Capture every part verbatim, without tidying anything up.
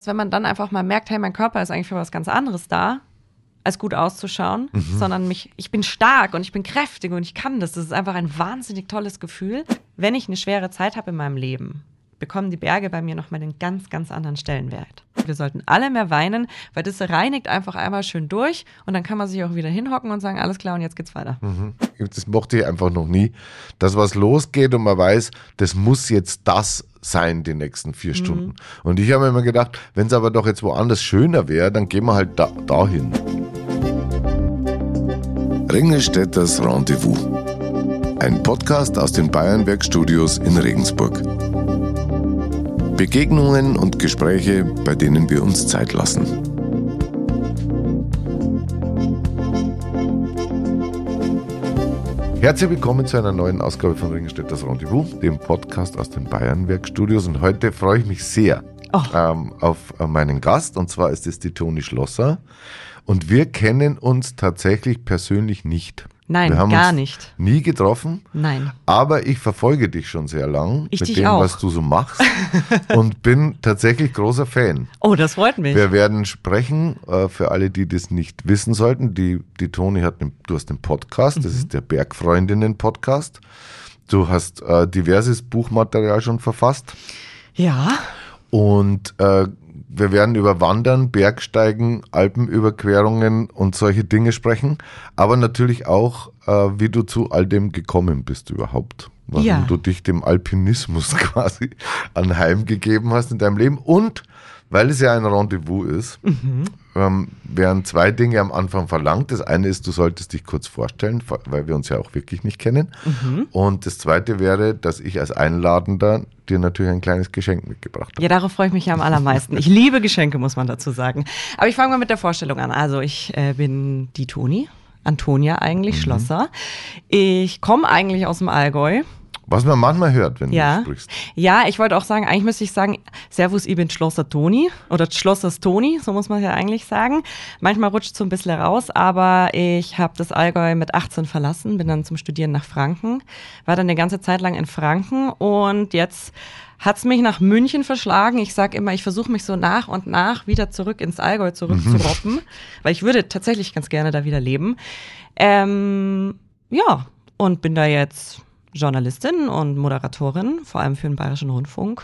Wenn man dann einfach mal merkt, hey, mein Körper ist eigentlich für was ganz anderes da, als gut auszuschauen, mhm. sondern mich, ich bin stark und ich bin kräftig und ich kann das. Das ist einfach ein wahnsinnig tolles Gefühl. Wenn ich eine schwere Zeit habe in meinem Leben, bekommen die Berge bei mir nochmal einen ganz, ganz anderen Stellenwert. Wir sollten alle mehr weinen, weil das reinigt einfach einmal schön durch und dann kann man sich auch wieder hinhocken und sagen, alles klar und jetzt geht's weiter. Mhm. Das mochte ich einfach noch nie, dass was losgeht und man weiß, das muss jetzt das sein, die nächsten vier Stunden. Mhm. Und ich habe mir immer gedacht, wenn es aber doch jetzt woanders schöner wäre, dann gehen wir halt da, dahin. Ringelstädters Rendezvous. Ein Podcast aus den Bayernwerk-Studios in Regensburg. Begegnungen und Gespräche, bei denen wir uns Zeit lassen. Herzlich willkommen zu einer neuen Ausgabe von Ringelstädters Rendezvous, dem Podcast aus den Bayernwerk-Studios. Und heute freue ich mich sehr oh. ähm, auf meinen Gast, und zwar ist es die Toni Schlosser. Und wir kennen uns tatsächlich persönlich nicht. Nein, wir haben gar uns nicht. Nie getroffen. Nein. Aber ich verfolge dich schon sehr lang ich mit dich dem, auch. was du so machst und bin tatsächlich großer Fan. Oh, das freut mich. Wir werden sprechen, äh, für alle, die das nicht wissen sollten. Die, die Toni hat, den, du hast den Podcast, mhm. das ist der Bergfreundinnen-Podcast. Du hast äh, diverses Buchmaterial schon verfasst. Ja. Und äh, wir werden über Wandern, Bergsteigen, Alpenüberquerungen und solche Dinge sprechen, aber natürlich auch, äh, wie du zu all dem gekommen bist überhaupt. Warum ja. du dich dem Alpinismus quasi anheimgegeben hast in deinem Leben. Und weil es ja ein Rendezvous ist, mhm. ähm, werden zwei Dinge am Anfang verlangt. Das eine ist, du solltest dich kurz vorstellen, weil wir uns ja auch wirklich nicht kennen. Mhm. Und das zweite wäre, dass ich als Einladender dir natürlich ein kleines Geschenk mitgebracht habe. Ja, darauf freue ich mich ja am allermeisten. Ich liebe Geschenke, muss man dazu sagen. Aber ich fange mal mit der Vorstellung an. Also ich äh, bin die Toni, Antonia eigentlich, mhm. Schlosser. Ich komme eigentlich aus dem Allgäu. Was man manchmal hört, wenn ja. du sprichst. Ja, ich wollte auch sagen, eigentlich müsste ich sagen, Servus, ich bin Schlosser Toni oder Schlossers Toni, so muss man ja eigentlich sagen. Manchmal rutscht es so ein bisschen raus, aber ich habe das Allgäu mit achtzehn verlassen, bin dann zum Studieren nach Franken, war dann eine ganze Zeit lang in Franken und jetzt hat es mich nach München verschlagen. Ich sage immer, ich versuche mich so nach und nach wieder zurück ins Allgäu zurückzuroppen, mhm. weil ich würde tatsächlich ganz gerne da wieder leben. Ähm, ja, und bin da jetzt Journalistin und Moderatorin, vor allem für den Bayerischen Rundfunk.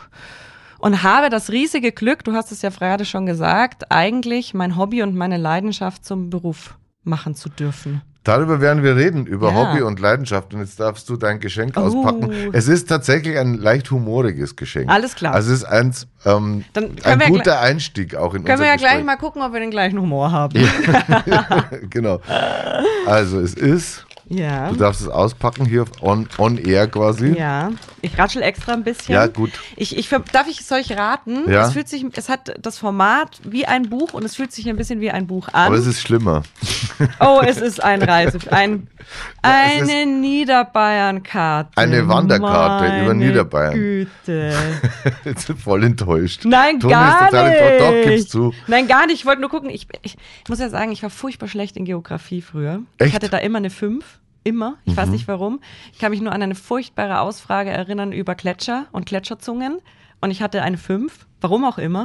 Und habe das riesige Glück, du hast es ja gerade schon gesagt, eigentlich mein Hobby und meine Leidenschaft zum Beruf machen zu dürfen. Darüber werden wir reden, über ja. Hobby und Leidenschaft. Und jetzt darfst du dein Geschenk oh. auspacken. Es ist tatsächlich ein leicht humoriges Geschenk. Alles klar. Also es ist eins, ähm, ein guter gl- Einstieg auch in unser Gespräch. Können wir ja gleich mal gucken, ob wir den gleichen Humor haben. Ja. Genau. Also es ist... Ja. Du darfst es auspacken hier on, on air quasi. Ja, ich ratschel extra ein bisschen. Ja, gut. Ich, ich, darf ich es euch raten? Ja. Es fühlt sich, es hat das Format wie ein Buch und es fühlt sich ein bisschen wie ein Buch an. Aber es ist schlimmer. Oh, es ist ein Reise, ein, eine Niederbayern-Karte. Eine Wanderkarte Meine über Niederbayern. Güte. Jetzt bin voll enttäuscht. Nein, Toni gar ist total nicht. enttäuscht. Doch, gibst zu. Nein, gar nicht. Ich wollte nur gucken. Ich, ich, ich muss ja sagen, ich war furchtbar schlecht in Geografie früher. Echt? Ich hatte da immer eine fünf. Immer. Ich mhm. weiß nicht warum. Ich kann mich nur an eine furchtbare Ausfrage erinnern über Gletscher und Gletscherzungen. Und ich hatte eine fünf. Warum auch immer.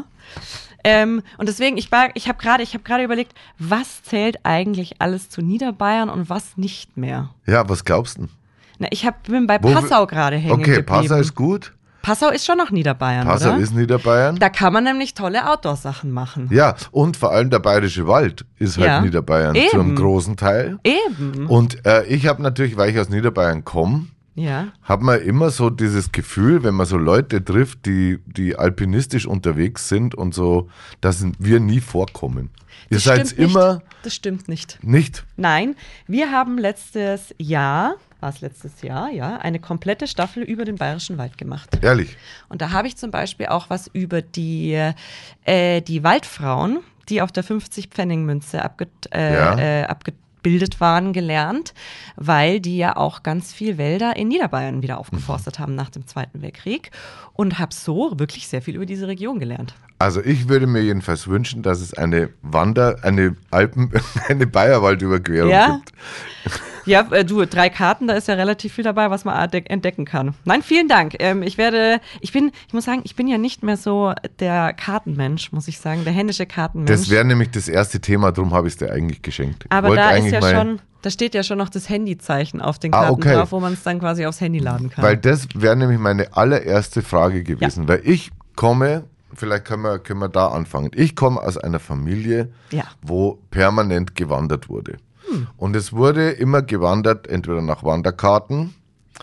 Ähm, und deswegen, ich, war, ich habe gerade ich hab gerade überlegt, was zählt eigentlich alles zu Niederbayern und was nicht mehr? Ja, was glaubst du? Na, ich hab, bin bei Wo Passau gerade hängen Okay, geblieben. Passau ist gut. Passau ist schon noch Niederbayern, Passau oder? ist Niederbayern. Da kann man nämlich tolle Outdoor-Sachen machen. Ja, und vor allem der Bayerische Wald ist halt ja. Niederbayern Eben. zu einem großen Teil. Eben. Und äh, ich habe natürlich, weil ich aus Niederbayern komme, ja. hat man immer so dieses Gefühl, wenn man so Leute trifft, die, die alpinistisch unterwegs sind und so, dass wir nie vorkommen. Ihr Das seid stimmt immer... Nicht. Das stimmt nicht. Nicht? Nein, wir haben letztes Jahr, war es letztes Jahr, ja, eine komplette Staffel über den Bayerischen Wald gemacht. Ehrlich? Und da habe ich zum Beispiel auch was über die, äh, die Waldfrauen, die auf der fünfzig-Pfennig-Münze abge, äh, Ja. äh, abgebildet waren, gelernt, weil die ja auch ganz viel Wälder in Niederbayern wieder aufgeforstet haben nach dem Zweiten Weltkrieg und habe so wirklich sehr viel über diese Region gelernt. Also ich würde mir jedenfalls wünschen, dass es eine Wander-, eine Alpen-, eine Bayerwaldüberquerung Ja? gibt. Ja, äh, du, drei Karten, da ist ja relativ viel dabei, was man entdecken kann. Nein, vielen Dank. Ähm, ich werde, ich bin, ich muss sagen, ich bin ja nicht mehr so der Kartenmensch, muss ich sagen, der händische Kartenmensch. Das wäre nämlich das erste Thema, darum habe ich es dir eigentlich geschenkt. Aber Wollte da ist ja mal, schon, da steht ja schon noch das Handyzeichen auf den Karten ah, okay. drauf, wo man es dann quasi aufs Handy laden kann. Weil das wäre nämlich meine allererste Frage gewesen, ja. Weil ich komme, vielleicht können wir, können wir da anfangen. Ich komme aus einer Familie, ja. wo permanent gewandert wurde. Und es wurde immer gewandert, entweder nach Wanderkarten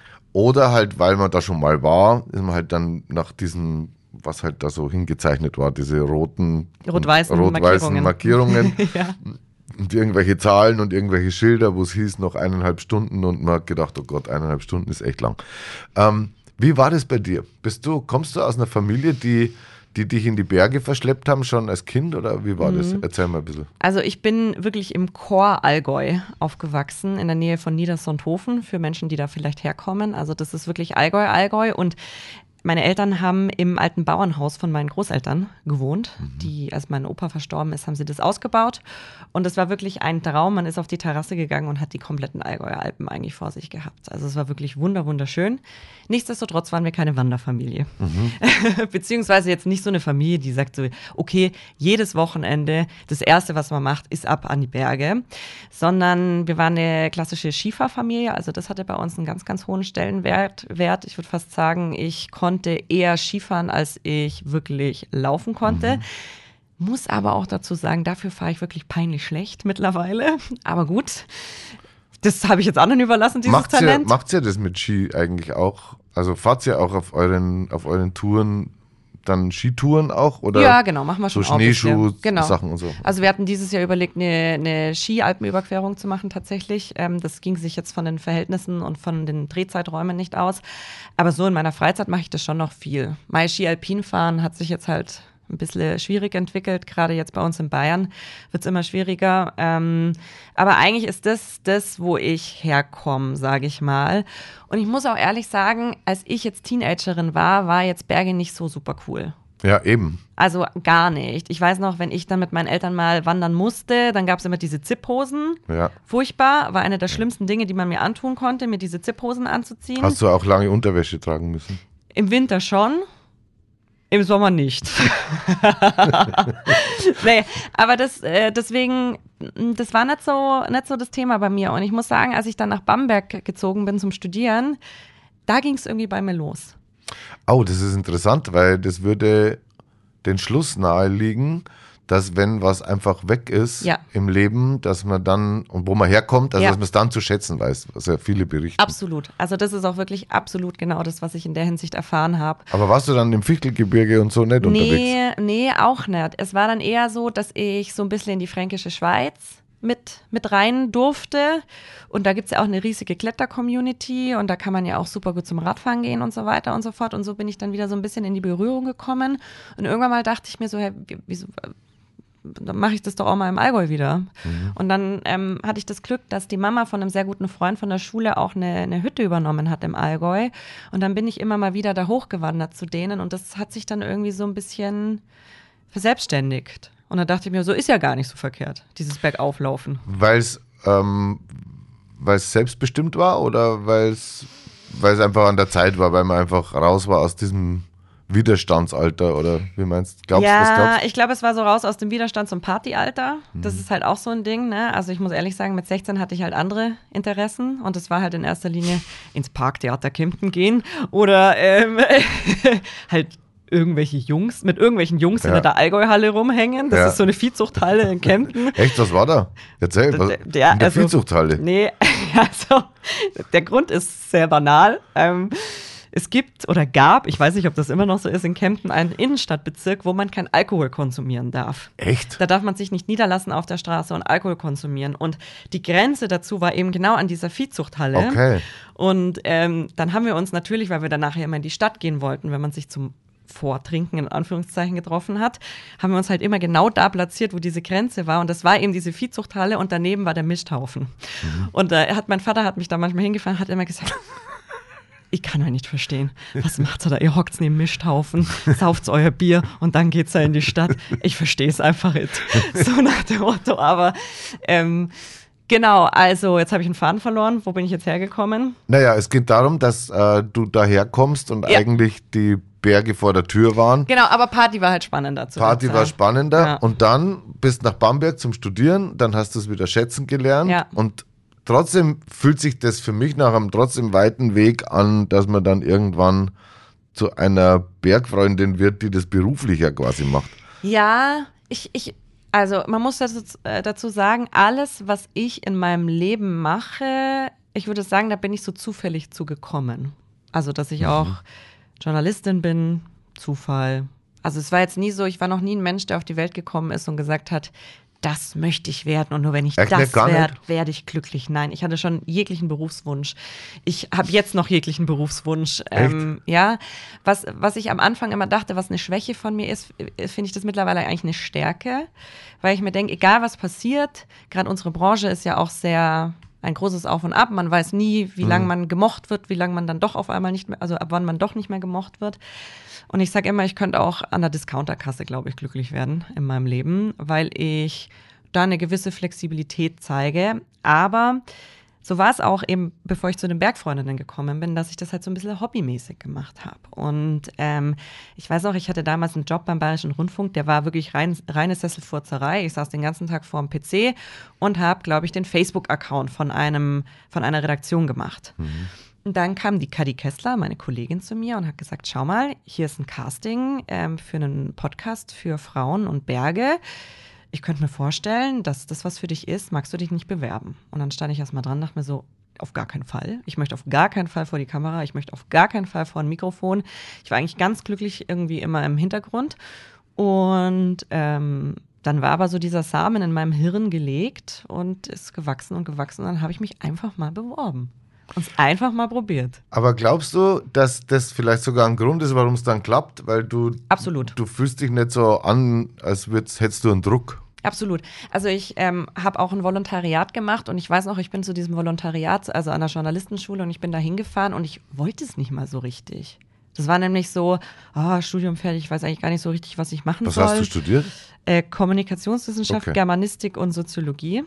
oder halt, weil man da schon mal war, ist man halt dann nach diesen, was halt da so hingezeichnet war, diese roten, rot-weißen, rot-weißen Markierungen, Markierungen. Ja. Und irgendwelche Zahlen und irgendwelche Schilder, wo es hieß noch eineinhalb Stunden und man hat gedacht, oh Gott, eineinhalb Stunden ist echt lang. Ähm, wie war das bei dir? Bist du, kommst du aus einer Familie, die die dich in die Berge verschleppt haben, schon als Kind, oder wie war mhm. das? Erzähl mal ein bisschen. Also ich bin wirklich im Chor Allgäu aufgewachsen, in der Nähe von Niedersonthofen, für Menschen, die da vielleicht herkommen. Also das ist wirklich Allgäu, Allgäu und meine Eltern haben im alten Bauernhaus von meinen Großeltern gewohnt. Mhm. Die, als mein Opa verstorben ist, haben sie das ausgebaut. Und es war wirklich ein Traum. Man ist auf die Terrasse gegangen und hat die kompletten Allgäuer Alpen eigentlich vor sich gehabt. Also es war wirklich wunder, wunderschön. Nichtsdestotrotz waren wir keine Wanderfamilie. Mhm. Beziehungsweise jetzt nicht so eine Familie, die sagt so, okay, jedes Wochenende, das Erste, was man macht, ist ab an die Berge. Sondern wir waren eine klassische Skifahrfamilie. Also das hatte bei uns einen ganz, ganz hohen Stellenwert. Wert. Ich würde fast sagen, ich konnte eher Skifahren, als ich wirklich laufen konnte. Mhm. Muss aber auch dazu sagen, dafür fahre ich wirklich peinlich schlecht mittlerweile. Aber gut, das habe ich jetzt anderen überlassen, dieses macht's Talent. Ihr, macht's ihr das mit Ski eigentlich auch? Also fahrt ihr auch auf euren, auf euren Touren dann Skitouren auch? Oder ja, genau, machen wir schon so Schneeschuh-Sachen genau. und so? Also wir hatten dieses Jahr überlegt, eine, eine Ski-Alpenüberquerung zu machen tatsächlich. Ähm, das ging sich jetzt von den Verhältnissen und von den Drehzeiträumen nicht aus. Aber so in meiner Freizeit mache ich das schon noch viel. Mein Ski-Alpin-Fahren hat sich jetzt halt ein bisschen schwierig entwickelt. Gerade jetzt bei uns in Bayern wird es immer schwieriger. Ähm, aber eigentlich ist das das, wo ich herkomme, sage ich mal. Und ich muss auch ehrlich sagen, als ich jetzt Teenagerin war, war jetzt Berge nicht so super cool. Ja, eben. Also gar nicht. Ich weiß noch, wenn ich dann mit meinen Eltern mal wandern musste, dann gab es immer diese Zipphosen. Ja. Furchtbar, war eine der schlimmsten Dinge, die man mir antun konnte, mir diese Zipphosen anzuziehen. Hast du auch lange Unterwäsche tragen müssen? Im Winter schon. Im Sommer nicht. Nee, aber das, äh, deswegen, das war nicht so, nicht so das Thema bei mir. Und ich muss sagen, als ich dann nach Bamberg gezogen bin zum Studieren, da ging es irgendwie bei mir los. Oh, das ist interessant, weil das würde den Schluss naheliegen, dass wenn was einfach weg ist ja. im Leben, dass man dann, und wo man herkommt, also ja. dass man es dann zu schätzen weiß, was ja viele berichten. Absolut. Also das ist auch wirklich absolut genau das, was ich in der Hinsicht erfahren habe. Aber warst du dann im Fichtelgebirge und so nicht nee, unterwegs? Nee, auch nicht. Es war dann eher so, dass ich so ein bisschen in die fränkische Schweiz mit, mit rein durfte. Und da gibt es ja auch eine riesige Kletter-Community und da kann man ja auch super gut zum Radfahren gehen und so weiter und so fort. Und so bin ich dann wieder so ein bisschen in die Berührung gekommen. Und irgendwann mal dachte ich mir so, hey, wieso... dann mache ich das doch auch mal im Allgäu wieder. Mhm. Und dann ähm, hatte ich das Glück, dass die Mama von einem sehr guten Freund von der Schule auch eine, eine Hütte übernommen hat im Allgäu. Und dann bin ich immer mal wieder da hochgewandert zu denen und das hat sich dann irgendwie so ein bisschen verselbstständigt. Und dann dachte ich mir, so ist ja gar nicht so verkehrt, dieses Bergauflaufen. Weil es ähm, weil es selbstbestimmt war oder weil es weil es einfach an der Zeit war, weil man einfach raus war aus diesem Widerstandsalter oder wie meinst du? Glaubst, ja, was glaubst? Ich glaube, es war so raus aus dem Widerstand zum Partyalter. Das mhm. ist halt auch so ein Ding, ne? Also ich muss ehrlich sagen, mit sechzehn hatte ich halt andere Interessen und das war halt in erster Linie ins Parktheater Kempten gehen oder ähm, halt irgendwelche Jungs, mit irgendwelchen Jungs ja. in der Allgäuhalle rumhängen. Das ja. ist so eine Viehzuchthalle in Kempten. Echt, was war da? Erzähl, was, der, der, in der also, Viehzuchthalle? Nee, also der Grund ist sehr banal. Ähm, Es gibt oder gab, ich weiß nicht, ob das immer noch so ist, in Kempten einen Innenstadtbezirk, wo man kein Alkohol konsumieren darf. Echt? Da darf man sich nicht niederlassen auf der Straße und Alkohol konsumieren. Und die Grenze dazu war eben genau an dieser Viehzuchthalle. Okay. Und ähm, dann haben wir uns natürlich, weil wir dann nachher immer in die Stadt gehen wollten, wenn man sich zum Vortrinken in Anführungszeichen getroffen hat, haben wir uns halt immer genau da platziert, wo diese Grenze war. Und das war eben diese Viehzuchthalle und daneben war der Misthaufen. Mhm. Und äh, hat, mein Vater hat mich da manchmal hingefahren, hat immer gesagt... Ich kann euch nicht verstehen. Was macht ihr da? Ihr hockt neben Misthaufen, sauft euer Bier und dann geht's ja in die Stadt. Ich verstehe es einfach nicht. So nach dem Motto. Aber ähm, Genau, also jetzt habe ich einen Faden verloren. Wo bin ich jetzt hergekommen? Naja, es geht darum, dass äh, du daherkommst und Ja. eigentlich die Berge vor der Tür waren. Genau, aber Party war halt spannender. Zu Party der war Zeit. spannender Ja. und dann bist nach Bamberg zum Studieren, dann hast du es wieder schätzen gelernt Ja. und trotzdem fühlt sich das für mich nach einem trotzdem weiten Weg an, dass man dann irgendwann zu einer Bergfreundin wird, die das beruflicher quasi macht. Ja, ich, ich, also man muss dazu, äh, dazu sagen, alles, was ich in meinem Leben mache, ich würde sagen, da bin ich so zufällig zugekommen. Also, dass ich Mhm. auch Journalistin bin, Zufall. Also es war jetzt nie so, ich war noch nie ein Mensch, der auf die Welt gekommen ist und gesagt hat, das möchte ich werden und nur wenn ich Echt das nicht? Gar werde, nicht? werde ich glücklich. Nein, ich hatte schon jeglichen Berufswunsch. Ich habe jetzt noch jeglichen Berufswunsch. Ähm, ja, was, was ich am Anfang immer dachte, was eine Schwäche von mir ist, äh, finde ich das mittlerweile eigentlich eine Stärke, weil ich mir denke, egal was passiert, gerade unsere Branche ist ja auch sehr ein großes Auf und Ab. Man weiß nie, wie lange man gemocht wird, wie lange man dann doch auf einmal nicht mehr, also ab wann man doch nicht mehr gemocht wird. Und ich sage immer, ich könnte auch an der Discounterkasse, glaube ich, glücklich werden in meinem Leben, weil ich da eine gewisse Flexibilität zeige. Aber so war es auch eben, bevor ich zu den Bergfreundinnen gekommen bin, dass ich das halt so ein bisschen hobbymäßig gemacht habe. Und ähm, ich weiß auch, ich hatte damals einen Job beim Bayerischen Rundfunk, der war wirklich rein, reine Sesselfurzerei. Ich saß den ganzen Tag vor dem P C und habe, glaube ich, den Facebook-Account von einem von einer Redaktion gemacht. Mhm. Und dann kam die Kadi Kessler, meine Kollegin, zu mir und hat gesagt, schau mal, hier ist ein Casting ähm, für einen Podcast für Frauen und Berge. Ich könnte mir vorstellen, dass das was für dich ist. Magst du dich nicht bewerben? Und dann stand ich erst mal dran, dachte mir so, auf gar keinen Fall. Ich möchte auf gar keinen Fall vor die Kamera. Ich möchte auf gar keinen Fall vor ein Mikrofon. Ich war eigentlich ganz glücklich irgendwie immer im Hintergrund. Und ähm, dann war aber so dieser Samen in meinem Hirn gelegt und ist gewachsen und gewachsen. Und dann habe ich mich einfach mal beworben. Und es einfach mal probiert. Aber glaubst du, dass das vielleicht sogar ein Grund ist, warum es dann klappt? Weil du, Absolut. du fühlst dich nicht so an, als würdest, hättest du einen Druck. Absolut. Also ich ähm, habe auch ein Volontariat gemacht und ich weiß noch, ich bin zu diesem Volontariat, also an der Journalistenschule und ich bin da hingefahren und ich wollte es nicht mal so richtig. Das war nämlich so, oh, Studium fertig, ich weiß eigentlich gar nicht so richtig, was ich machen Was soll. hast du studiert? Äh, Kommunikationswissenschaft, Okay. Germanistik und Soziologie.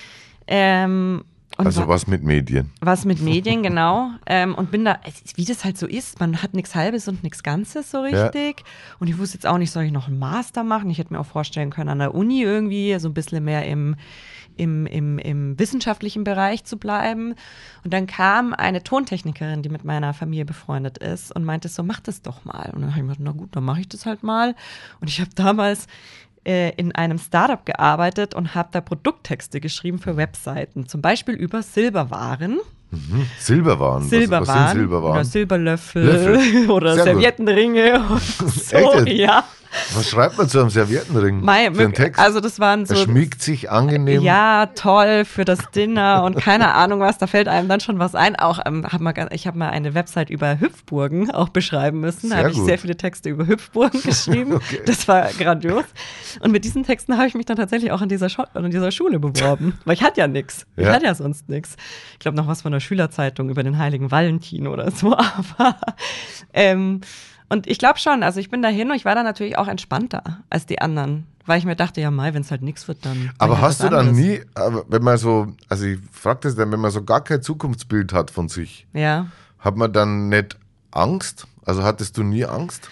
Ähm, und Also wa- was mit Medien. Was mit Medien, genau. Ähm, und bin da, wie das halt so ist, man hat nichts Halbes und nichts Ganzes so richtig. Und ich wusste jetzt auch nicht, soll ich noch einen Master machen? Ich hätte mir auch vorstellen können, an der Uni irgendwie so ein bisschen mehr im, im, im, im wissenschaftlichen Bereich zu bleiben. Und dann kam eine Tontechnikerin, die mit meiner Familie befreundet ist und meinte so, mach das doch mal. Und dann habe ich mir gedacht, na gut, dann mache ich das halt mal. Und ich habe damals in einem Startup gearbeitet und habe da Produkttexte geschrieben für Webseiten, zum Beispiel über Silberwaren. Mhm. Silberwaren. Silberwaren, Was, was sind Silberwaren? oder Silberlöffel Löffel. oder Sehr gut. Serviettenringe und so, Echt jetzt? ja. Was schreibt man zu einem Serviettenring? Mei, für einen Text? Also das waren so, Er schmiegt sich angenehm. ja, toll für das Dinner und keine Ahnung was, da fällt einem dann schon was ein. Auch ähm, hab mal, ich habe mal eine Website über Hüpfburgen auch beschreiben müssen. Da Sehr habe ich gut. sehr viele Texte über Hüpfburgen geschrieben. Okay. Das war grandios. Und mit diesen Texten habe ich mich dann tatsächlich auch an dieser, Scho- an dieser Schule beworben, weil ich hatte ja nichts. Ich Ja. hatte ja sonst nichts. Ich glaube noch was von der Schülerzeitung über den heiligen Valentin oder so, aber ähm, und ich glaube schon, also ich bin dahin und ich war da natürlich auch entspannter als die anderen, weil ich mir dachte, ja Mai, wenn es halt nichts wird, dann. Aber mach ich hast du was dann anderes. nie, aber wenn man so, also ich frage das dann, wenn man so gar kein Zukunftsbild hat von sich, Ja. hat man dann nicht Angst? Also hattest du nie Angst?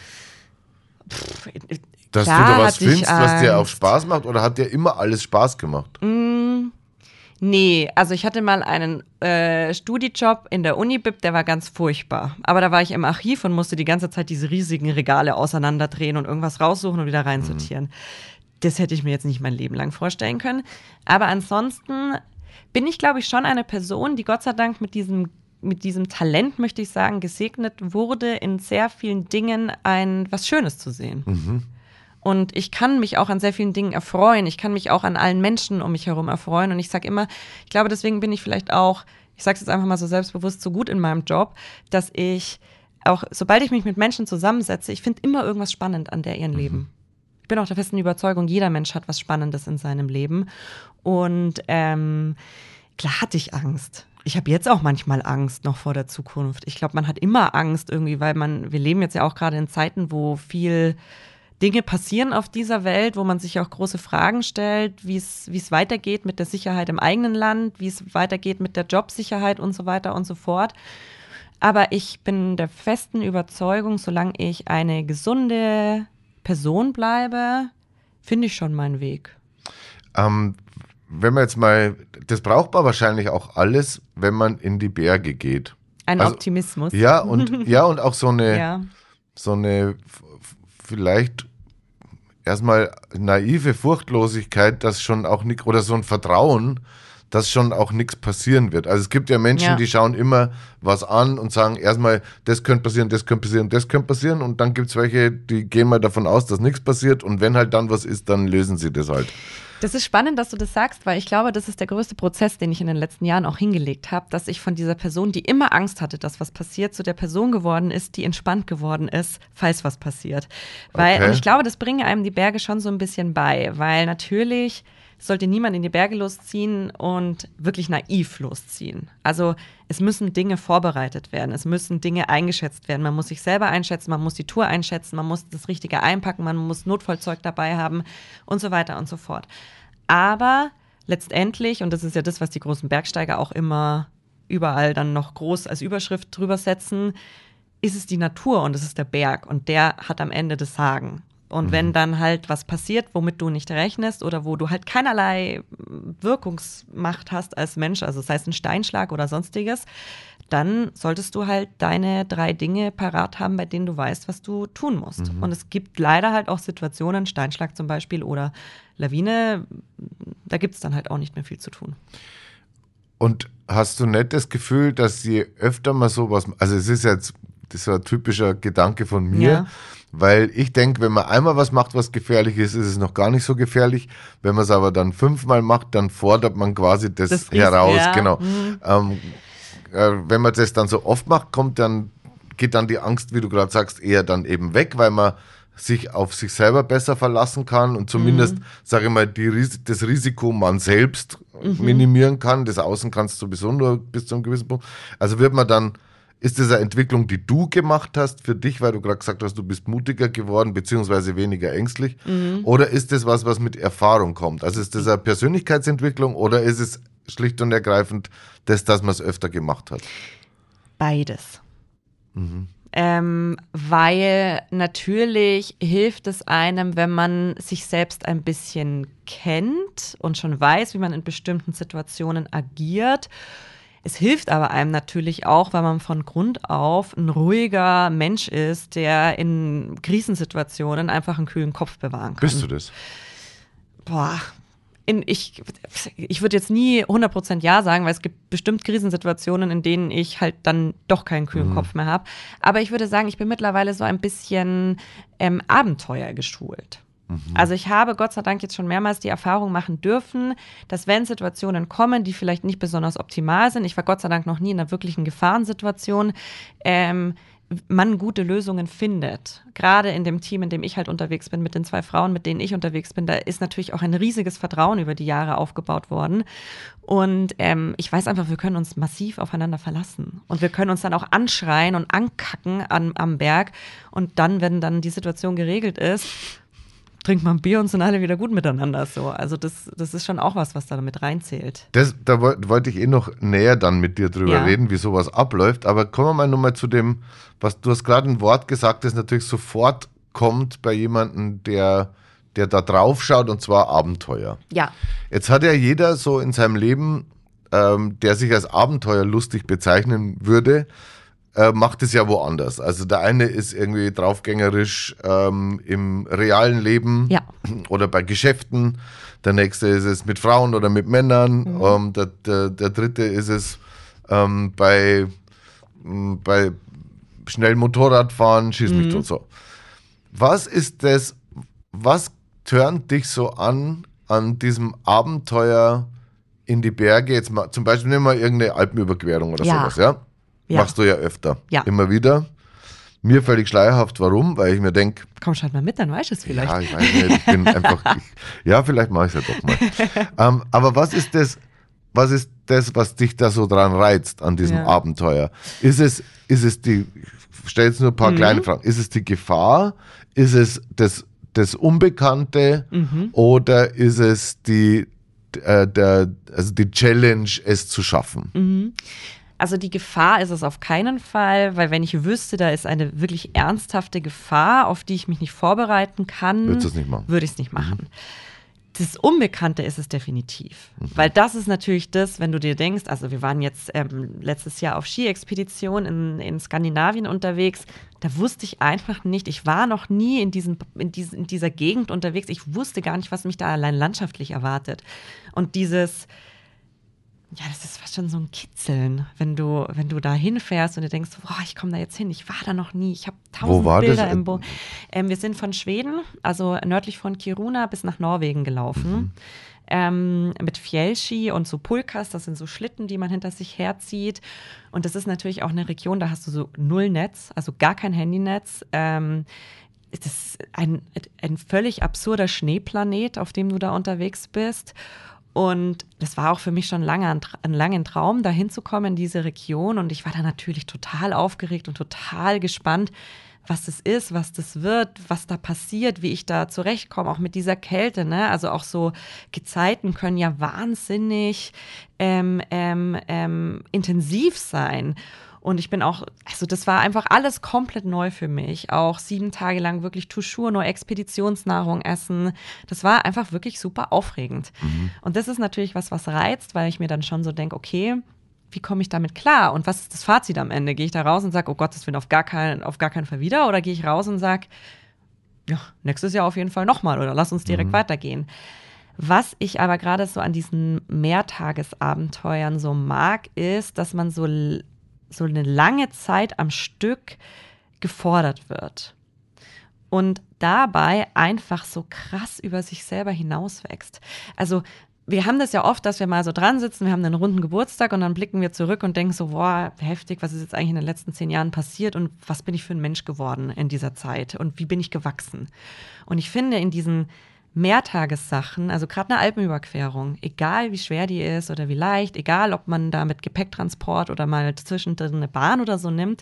Dass Klar du da was hatte ich findest, was dir auch Angst. Spaß macht, oder hat dir immer alles Spaß gemacht? Nee, also ich hatte mal einen äh, Studijob in der Uni-Bib, der war ganz furchtbar. Aber da war ich im Archiv und musste die ganze Zeit diese riesigen Regale auseinanderdrehen und irgendwas raussuchen und wieder reinsortieren. Das hätte ich mir jetzt nicht mein Leben lang vorstellen können. Aber ansonsten bin ich, glaube ich, schon eine Person, die Gott sei Dank mit diesem, mit diesem Talent, möchte ich sagen, gesegnet wurde, in sehr vielen Dingen ein was Schönes zu sehen. Und ich kann mich auch an sehr vielen Dingen erfreuen. Ich kann mich auch an allen Menschen um mich herum erfreuen. Und ich sage immer, ich glaube, deswegen bin ich vielleicht auch, ich sage es jetzt einfach mal so selbstbewusst, so gut in meinem Job, dass ich auch, sobald ich mich mit Menschen zusammensetze, ich finde immer irgendwas spannend an der ihren Leben. Ich bin auch der festen Überzeugung, jeder Mensch hat was Spannendes in seinem Leben. Und ähm, klar hatte ich Angst. Ich habe jetzt auch manchmal Angst noch vor der Zukunft. Ich glaube, man hat immer Angst irgendwie, weil man, wir leben jetzt ja auch gerade in Zeiten, wo viel Dinge passieren auf dieser Welt, wo man sich auch große Fragen stellt, wie es wie es weitergeht mit der Sicherheit im eigenen Land, wie es weitergeht mit der Jobsicherheit und so weiter und so fort. Aber ich bin der festen Überzeugung, solange ich eine gesunde Person bleibe, finde ich schon meinen Weg. Ähm, wenn man jetzt mal, das braucht man wahrscheinlich auch alles, wenn man in die Berge geht. Ein also, Optimismus. Ja, und, ja, und auch so eine, Ja. so eine vielleicht erstmal naive Furchtlosigkeit, dass schon auch nichts, oder so ein Vertrauen, dass schon auch nichts passieren wird. Also es gibt ja Menschen, Ja. die schauen immer was an und sagen erstmal, das könnte passieren, das könnte passieren, das könnte passieren, und dann gibt es welche, die gehen mal davon aus, dass nichts passiert, und wenn halt dann was ist, dann lösen sie das halt. Das ist spannend, dass du das sagst, weil ich glaube, das ist der größte Prozess, den ich in den letzten Jahren auch hingelegt habe, dass ich von dieser Person, die immer Angst hatte, dass was passiert, zu der Person geworden ist, die entspannt geworden ist, falls was passiert. Weil, Okay. und ich glaube, das bringen einem die Berge schon so ein bisschen bei, weil natürlich sollte niemand in die Berge losziehen und wirklich naiv losziehen. Also es müssen Dinge vorbereitet werden, es müssen Dinge eingeschätzt werden. Man muss sich selber einschätzen, man muss die Tour einschätzen, man muss das Richtige einpacken, man muss Notfallzeug dabei haben und so weiter und so fort. Aber letztendlich, und das ist ja das, was die großen Bergsteiger auch immer überall dann noch groß als Überschrift drüber setzen, ist es die Natur und es ist der Berg, und der hat am Ende das Sagen. Und wenn dann halt was passiert, womit du nicht rechnest oder wo du halt keinerlei Wirkungsmacht hast als Mensch, also sei es ein Steinschlag oder sonstiges, dann solltest du halt deine drei Dinge parat haben, bei denen du weißt, was du tun musst. Mhm. Und es gibt leider halt auch Situationen, Steinschlag zum Beispiel oder Lawine, da gibt es dann halt auch nicht mehr viel zu tun. Und hast du nicht das Gefühl, dass je öfter man sowas, also es ist jetzt, das ist ein typischer Gedanke von mir, Ja. weil ich denke, wenn man einmal was macht, was gefährlich ist, ist es noch gar nicht so gefährlich. Wenn man es aber dann fünfmal macht, dann fordert man quasi das, Das heraus. Risiko, ja. Genau. Mhm. Ähm, äh, wenn man das dann so oft macht, kommt dann, geht dann die Angst, wie du gerade sagst, eher dann eben weg, weil man sich auf sich selber besser verlassen kann und zumindest, mhm. sage ich mal, die, Ris- das Risiko man selbst mhm. minimieren kann. Das Außen kannst du sowieso nur bis zu einem gewissen Punkt. Also wird man dann, ist das eine Entwicklung, die du gemacht hast für dich, weil du gerade gesagt hast, du bist mutiger geworden, beziehungsweise weniger ängstlich? Mhm. Oder ist das was, was mit Erfahrung kommt? Also ist das eine Persönlichkeitsentwicklung oder ist es schlicht und ergreifend das, dass man es öfter gemacht hat? Beides. Mhm. Ähm, weil natürlich hilft es einem, wenn man sich selbst ein bisschen kennt und schon weiß, wie man in bestimmten Situationen agiert. Es hilft aber einem natürlich auch, weil man von Grund auf ein ruhiger Mensch ist, der in Krisensituationen einfach einen kühlen Kopf bewahren kann. Bist du das? Boah, in, ich, ich würde jetzt nie hundert Prozent Ja sagen, weil es gibt bestimmt Krisensituationen, in denen ich halt dann doch keinen kühlen Mhm. Kopf mehr habe. Aber ich würde sagen, ich bin mittlerweile so ein bisschen ähm, Abenteuer geschult. Mhm. Also ich habe Gott sei Dank jetzt schon mehrmals die Erfahrung machen dürfen, dass wenn Situationen kommen, die vielleicht nicht besonders optimal sind, ich war Gott sei Dank noch nie in einer wirklichen Gefahrensituation, ähm, man gute Lösungen findet. Gerade in dem Team, in dem ich halt unterwegs bin, mit den zwei Frauen, mit denen ich unterwegs bin, da ist natürlich auch ein riesiges Vertrauen über die Jahre aufgebaut worden. Und ähm, ich weiß einfach, wir können uns massiv aufeinander verlassen. Und wir können uns dann auch anschreien und ankacken an, am Berg. Und dann, wenn dann die Situation geregelt ist, trinkt man Bier und sind alle wieder gut miteinander. So. Also das, das ist schon auch was, was da mit reinzählt. Das, da wollte wollt ich eh noch näher dann mit dir drüber Ja. reden, wie sowas abläuft. Aber kommen wir mal nochmal zu dem, was du hast gerade ein Wort gesagt, das natürlich sofort kommt bei jemandem, der, der da drauf schaut, und zwar Abenteuer. Ja. Jetzt hat ja jeder so in seinem Leben, ähm, der sich als abenteuerlustig bezeichnen würde, äh, macht es ja woanders. Also der eine ist irgendwie draufgängerisch ähm, im realen Leben Ja. oder bei Geschäften. Der nächste ist es mit Frauen oder mit Männern. Mhm. Ähm, der, der, der dritte ist es ähm, bei, m, bei schnell Motorradfahren, schieß mich Mhm. tot so. Was ist das, was turnt dich so an, an diesem Abenteuer in die Berge? Jetzt mal, zum Beispiel nehmen wir irgendeine Alpenüberquerung oder Ja. sowas, ja? Ja. Machst du ja öfter. Ja. Immer wieder. Mir völlig schleierhaft, warum? Weil ich mir denke, Komm, schalt mal mit, dann weißt du es vielleicht. ja, ich weiß nicht, ich bin einfach, ich, ja, vielleicht mache ich es ja doch mal. ähm, aber was ist das, was ist das, was dich da so dran reizt an diesem Ja. Abenteuer? Ist es, ist es die, ich stelle jetzt nur ein paar Mhm. kleine Fragen, ist es die Gefahr? Ist es das, das Unbekannte Mhm. oder ist es die, äh, der, also die Challenge, es zu schaffen? Mhm. Also die Gefahr ist es auf keinen Fall, weil wenn ich wüsste, da ist eine wirklich ernsthafte Gefahr, auf die ich mich nicht vorbereiten kann, Würdest du es nicht machen? würde ich es nicht machen. Das Unbekannte ist es definitiv. Mhm. Weil das ist natürlich das, wenn du dir denkst, also wir waren jetzt ähm, letztes Jahr auf Ski-Expedition in, in Skandinavien unterwegs, da wusste ich einfach nicht, ich war noch nie in, diesen, in, diesen, in dieser Gegend unterwegs, ich wusste gar nicht, was mich da allein landschaftlich erwartet. Und dieses Ja, das ist fast schon so ein Kitzeln, wenn du, wenn du da hinfährst und du denkst, boah, ich komme da jetzt hin, ich war da noch nie, ich habe tausend Wo war Bilder das? im Bo. Ähm, wir sind von Schweden, also nördlich von Kiruna, bis nach Norwegen gelaufen. Mhm. Ähm, mit Fjellski und so Pulkas, das sind so Schlitten, die man hinter sich herzieht. Und das ist natürlich auch eine Region, da hast du so null Netz, also gar kein Handynetz. Ähm, das ist ein, ein völlig absurder Schneeplanet, auf dem du da unterwegs bist. Und das war auch für mich schon lange ein, ein langer Traum, da hinzukommen in diese Region. Und ich war da natürlich total aufgeregt und total gespannt, was das ist, was das wird, was da passiert, wie ich da zurechtkomme, auch mit dieser Kälte. Ne? Also auch so Gezeiten können ja wahnsinnig ähm, ähm, ähm, intensiv sein. Und ich bin auch, also das war einfach alles komplett neu für mich. Auch sieben Tage lang wirklich Toujours, nur Expeditionsnahrung essen. Das war einfach wirklich super aufregend. Mhm. Und das ist natürlich was, was reizt, weil ich mir dann schon so denke, okay, wie komme ich damit klar? Und was ist das Fazit am Ende? Gehe ich da raus und sage, oh Gott, das will auf gar keinen, auf gar keinen Fall wieder? Oder gehe ich raus und sage, ja, nächstes Jahr auf jeden Fall nochmal oder lass uns direkt mhm. weitergehen. Was ich aber gerade so an diesen Mehrtagesabenteuern so mag, ist, dass man so so eine lange Zeit am Stück gefordert wird und dabei einfach so krass über sich selber hinauswächst. Also wir haben das ja oft, dass wir mal so dran sitzen, wir haben einen runden Geburtstag und dann blicken wir zurück und denken so, boah, heftig, was ist jetzt eigentlich in den letzten zehn Jahren passiert und was bin ich für ein Mensch geworden in dieser Zeit und wie bin ich gewachsen? Und ich finde, in diesen Mehrtagessachen, also gerade eine Alpenüberquerung, egal wie schwer die ist oder wie leicht, egal ob man da mit Gepäcktransport oder mal zwischendrin eine Bahn oder so nimmt,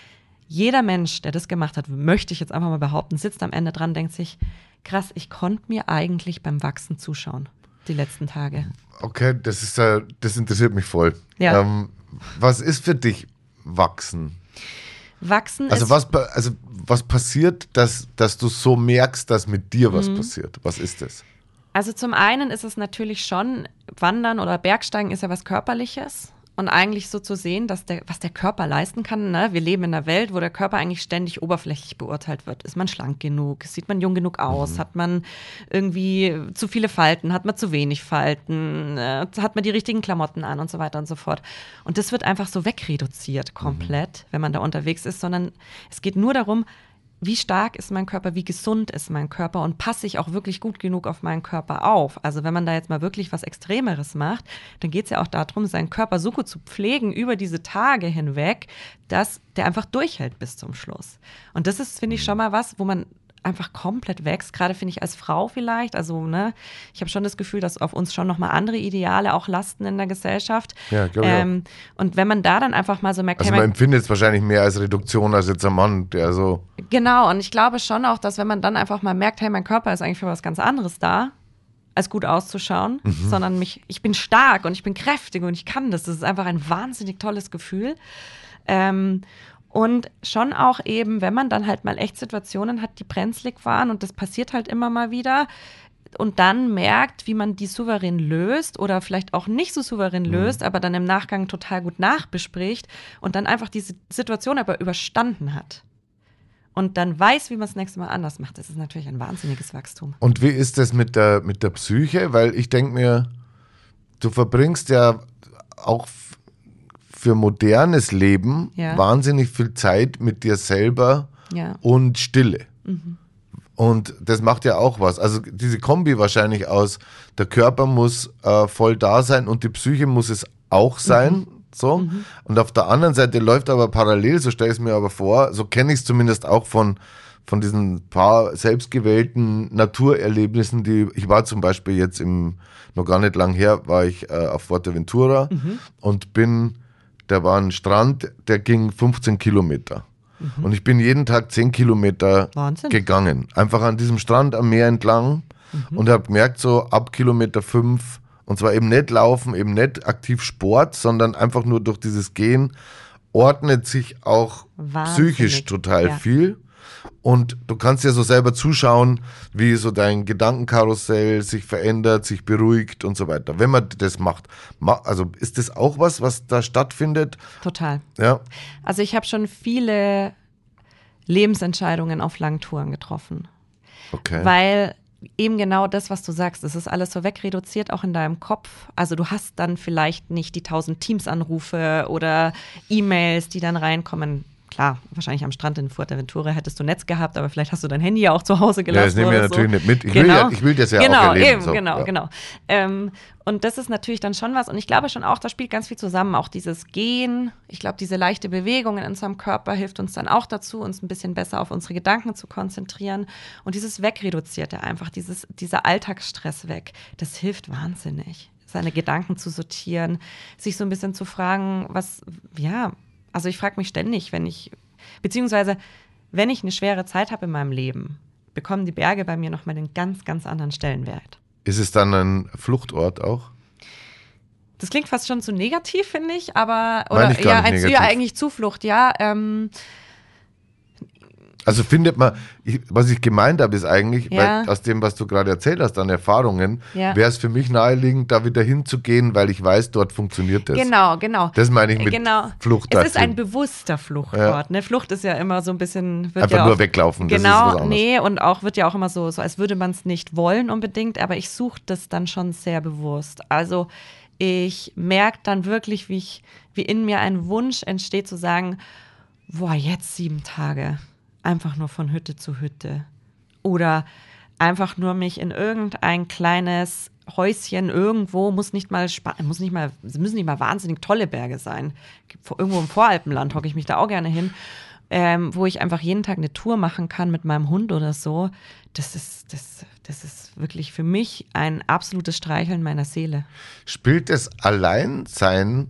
jeder Mensch, der das gemacht hat, möchte ich jetzt einfach mal behaupten, sitzt am Ende dran, denkt sich, krass, ich konnte mir eigentlich beim Wachsen zuschauen, die letzten Tage. Okay, das ist, äh, das interessiert mich voll. Ja. Ähm, was ist für dich Wachsen? Wachsen also ist was, also was passiert, dass, dass du so merkst, dass mit dir was mhm. passiert? Was ist das? Also zum einen ist es natürlich schon, Wandern oder Bergsteigen ist ja was Körperliches. Und eigentlich so zu sehen, dass der, was der Körper leisten kann. Ne? Wir leben in einer Welt, wo der Körper eigentlich ständig oberflächlich beurteilt wird. Ist man schlank genug? Sieht man jung genug aus? Mhm. Hat man irgendwie zu viele Falten? Hat man zu wenig Falten? Äh, hat man die richtigen Klamotten an und so weiter und so fort? Und das wird einfach so wegreduziert komplett, mhm. wenn man da unterwegs ist. Sondern es geht nur darum, wie stark ist mein Körper, wie gesund ist mein Körper und passe ich auch wirklich gut genug auf meinen Körper auf. Also wenn man da jetzt mal wirklich was Extremeres macht, dann geht es ja auch darum, seinen Körper so gut zu pflegen über diese Tage hinweg, dass der einfach durchhält bis zum Schluss. Und das ist, finde ich, schon mal was, wo man einfach komplett wächst, gerade finde ich als Frau vielleicht, also ne, ich habe schon das Gefühl, dass auf uns schon nochmal andere Ideale auch lasten in der Gesellschaft. Ja, glaube ich ähm, auch. Und wenn man da dann einfach mal so merkt, also man empfindet es wahrscheinlich mehr als Reduktion als jetzt ein Mann, der so. Genau, und ich glaube schon auch, dass wenn man dann einfach mal merkt, hey, mein Körper ist eigentlich für was ganz anderes da, als gut auszuschauen, mhm. sondern mich, ich bin stark und ich bin kräftig und ich kann das. Das ist einfach ein wahnsinnig tolles Gefühl. Ähm, Und schon auch eben, wenn man dann halt mal echt Situationen hat, die brenzlig waren und das passiert halt immer mal wieder und dann merkt, wie man die souverän löst oder vielleicht auch nicht so souverän löst, mhm. aber dann im Nachgang total gut nachbespricht und dann einfach diese Situation aber überstanden hat und dann weiß, wie man es das nächste Mal anders macht. Das ist natürlich ein wahnsinniges Wachstum. Und wie ist das mit der, mit der Psyche? Weil ich denke mir, du verbringst ja auch für modernes Leben ja. wahnsinnig viel Zeit mit dir selber ja. und Stille. Mhm. Und das macht ja auch was. Also diese Kombi wahrscheinlich aus, der Körper muss äh, voll da sein und die Psyche muss es auch sein. Mhm. So. Mhm. Und auf der anderen Seite läuft aber parallel, so stelle ich es mir aber vor, so kenne ich es zumindest auch von, von diesen paar selbstgewählten Naturerlebnissen, die ich war zum Beispiel jetzt im, noch gar nicht lang her, war ich äh, auf Fuerteventura mhm. und bin Da war ein Strand, der ging fünfzehn Kilometer. Mhm. Und ich bin jeden Tag zehn Kilometer Wahnsinn. gegangen. Einfach an diesem Strand am Meer entlang mhm. und habe gemerkt, so ab Kilometer fünf, und zwar eben nicht laufen, eben nicht aktiv Sport, sondern einfach nur durch dieses Gehen ordnet sich auch Wahnsinnig. Psychisch total ja. viel. Und du kannst ja so selber zuschauen, wie so dein Gedankenkarussell sich verändert, sich beruhigt und so weiter. Wenn man das macht, also ist das auch was, was da stattfindet? Total. Ja. Also ich habe schon viele Lebensentscheidungen auf langen Touren getroffen. Okay. Weil eben genau das, was du sagst, es ist alles so wegreduziert, auch in deinem Kopf. Also du hast dann vielleicht nicht die tausend Teams-Anrufe oder E-Mails, die dann reinkommen. Klar, wahrscheinlich am Strand in Fuerteventura hättest du Netz gehabt, aber vielleicht hast du dein Handy ja auch zu Hause gelassen. Ja, das nehmen wir oder natürlich so. nicht mit. Ich, genau. will ja, ich will das ja genau, auch erleben. Eben, so. Genau, ja. genau. Ähm, und das ist natürlich dann schon was. Und ich glaube schon auch, da spielt ganz viel zusammen. Auch dieses Gehen, ich glaube, diese leichte Bewegung in unserem Körper hilft uns dann auch dazu, uns ein bisschen besser auf unsere Gedanken zu konzentrieren. Und dieses Wegreduzierte einfach, dieses, dieser Alltagsstress weg, das hilft wahnsinnig. Seine Gedanken zu sortieren, sich so ein bisschen zu fragen, was, ja, also ich frage mich ständig, wenn ich Beziehungsweise, wenn ich eine schwere Zeit habe in meinem Leben, bekommen die Berge bei mir nochmal einen ganz, ganz anderen Stellenwert. Ist es dann ein Fluchtort auch? Das klingt fast schon zu negativ, finde ich, aber, Meine oder ich gar ja, nicht als, negativ. ja, eigentlich Zuflucht, ja. Ähm, Also findet man, ich, was ich gemeint habe, ist eigentlich, Ja. weil aus dem, was du gerade erzählt hast, an Erfahrungen, Ja. wäre es für mich naheliegend, da wieder hinzugehen, weil ich weiß, dort funktioniert das. Genau, genau. Das meine ich mit genau. Flucht. Es ist ein dahin. bewusster Fluchtort. Ja. Ne? Flucht ist ja immer so ein bisschen. Wird Einfach ja nur auch, weglaufen, das ist Genau, was anderes. nee, und auch wird ja auch immer so, so als würde man es nicht wollen unbedingt, aber ich suche das dann schon sehr bewusst. Also ich merke dann wirklich, wie, ich, wie in mir ein Wunsch entsteht, zu sagen, boah, jetzt sieben Tage. Einfach nur von Hütte zu Hütte. Oder einfach nur mich in irgendein kleines Häuschen irgendwo, muss nicht mal, spa- muss nicht mal, es müssen nicht mal wahnsinnig tolle Berge sein. Irgendwo im Voralpenland hocke ich mich da auch gerne hin, ähm, wo ich einfach jeden Tag eine Tour machen kann mit meinem Hund oder so. Das ist, das, das ist wirklich für mich ein absolutes Streicheln meiner Seele. Spielt das Alleinsein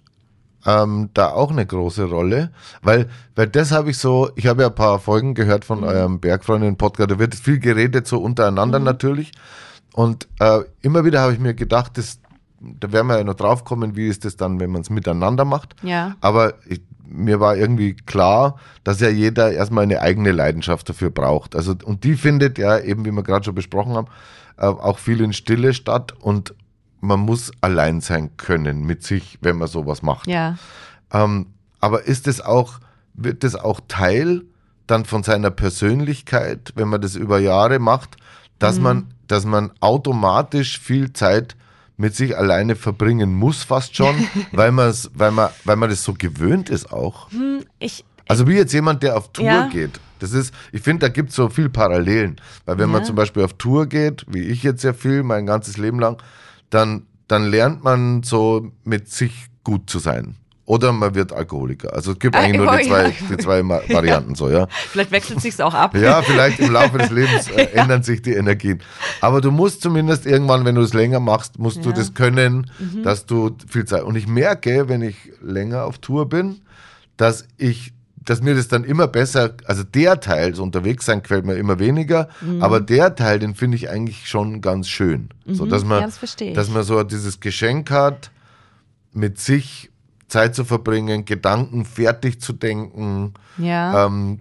ähm, da auch eine große Rolle? Weil, weil das habe ich so, ich habe ja ein paar Folgen gehört von mhm. eurem Bergfreundinnen-Podcast, da wird viel geredet, so untereinander mhm. natürlich. Und äh, immer wieder habe ich mir gedacht, das, da werden wir ja noch drauf kommen, wie ist das dann, wenn man es miteinander macht. Ja. Aber ich, mir war irgendwie klar, dass ja jeder erstmal eine eigene Leidenschaft dafür braucht. Also, und die findet ja eben, wie wir gerade schon besprochen haben, äh, auch viel in Stille statt, und man muss allein sein können mit sich, wenn man sowas macht. Ja. Ähm, aber ist es auch, wird das auch Teil dann von seiner Persönlichkeit, wenn man das über Jahre macht, dass Mhm. man, dass man automatisch viel Zeit mit sich alleine verbringen muss, fast schon, weil man's, weil man, weil man das so gewöhnt ist auch. Hm, ich, Also wie jetzt jemand, der auf Tour Ja. geht. Das ist, ich finde, da gibt es so viel Parallelen. Weil wenn Ja. man zum Beispiel auf Tour geht, wie ich jetzt sehr viel, mein ganzes Leben lang, dann, dann lernt man so mit sich gut zu sein. Oder man wird Alkoholiker. Also es gibt Ah, eigentlich nur oh, die zwei, ja. die zwei Ma- Varianten so, ja. vielleicht wechselt sich's auch ab. Ja, vielleicht im Laufe des Lebens äh, ändern sich die Energien. Aber du musst zumindest irgendwann, wenn du es länger machst, musst du Ja. das können, Mhm. dass du viel Zeit. Und ich merke, wenn ich länger auf Tour bin, dass ich, dass mir das dann immer besser, also der Teil, so unterwegs sein, gefällt mir immer weniger, Mhm. aber der Teil, den finde ich eigentlich schon ganz schön. So, Mhm. dass man, Ja, das verstehe ich. dass man so dieses Geschenk hat, mit sich Zeit zu verbringen, Gedanken fertig zu denken, Ja. ähm,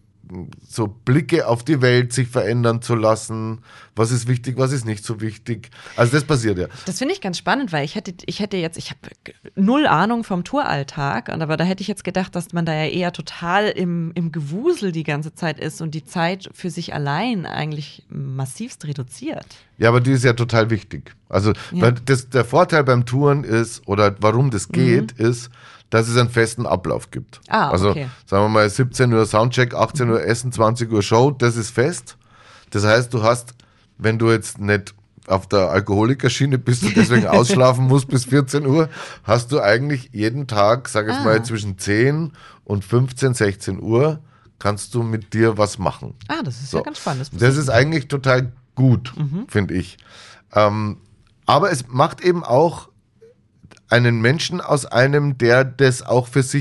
so Blicke auf die Welt sich verändern zu lassen, was ist wichtig, was ist nicht so wichtig. Also das passiert ja. Das finde ich ganz spannend, weil ich hätte, ich hätte jetzt, ich habe null Ahnung vom Touralltag, und aber da hätte ich jetzt gedacht, dass man da ja eher total im, im Gewusel die ganze Zeit ist und die Zeit für sich allein eigentlich massivst reduziert. Ja, aber die ist ja total wichtig. Also Ja. weil das, der Vorteil beim Touren ist, oder warum das geht, ist, dass es einen festen Ablauf gibt. Ah, also okay. sagen wir mal siebzehn Uhr Soundcheck, achtzehn Uhr Essen, zwanzig Uhr Show, das ist fest. Das heißt, du hast, wenn du jetzt nicht auf der Alkoholikerschiene bist und deswegen ausschlafen musst bis vierzehn Uhr, hast du eigentlich jeden Tag, sag ich Ah. mal, zwischen zehn und fünfzehn, sechzehn Uhr kannst du mit dir was machen. Ah, das ist So. ja ganz spannend. Das Das ist eigentlich total gut, finde ich. Ähm, aber es macht eben auch einen Menschen aus einem, der das auch für sich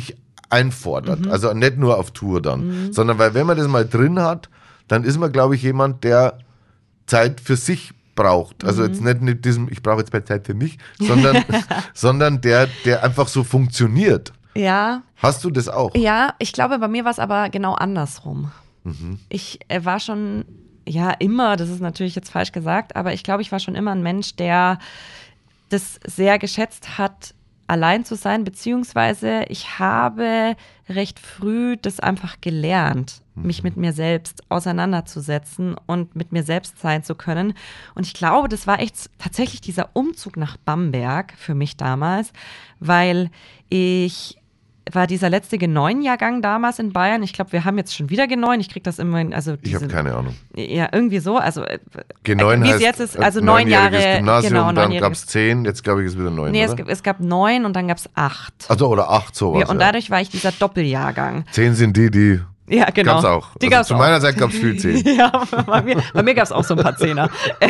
einfordert. Mhm. Also nicht nur auf Tour dann, mhm. sondern weil wenn man das mal drin hat, dann ist man, glaube ich, jemand, der Zeit für sich braucht. Also mhm. jetzt nicht mit diesem, ich brauche jetzt mal Zeit für mich, sondern, sondern der, der einfach so funktioniert. Ja. Hast du das auch? Ja, ich glaube, bei mir war es aber genau andersrum. Mhm. Ich äh, war schon, ja, immer, das ist natürlich jetzt falsch gesagt, aber ich glaube, ich war schon immer ein Mensch, der das sehr geschätzt hat, allein zu sein, beziehungsweise ich habe recht früh das einfach gelernt, mhm. mich mit mir selbst auseinanderzusetzen und mit mir selbst sein zu können. Und ich glaube, das war echt tatsächlich dieser Umzug nach Bamberg für mich damals, weil ich war dieser letzte G neun Jahrgang damals in Bayern. Ich glaube, wir haben jetzt schon wieder G neun. Ich kriege das immer in, also diese, ich habe keine Ahnung. Ja, irgendwie so. Also G neun wie heißt, es jetzt ist, also neun Jahre Gymnasium, genau, dann gab es zehn, jetzt glaube ich ist wieder neun, Nee, oder? Es, es gab neun und dann gab es acht. Also oder acht, sowas. Ja, und dadurch war ich dieser Doppeljahrgang. Zehn sind die, die Ja, genau. Gab's auch. Die also gab's zu auch. meiner Zeit gab es viel Zehn. Ja, bei mir, bei mir gab es auch so ein paar Zehner.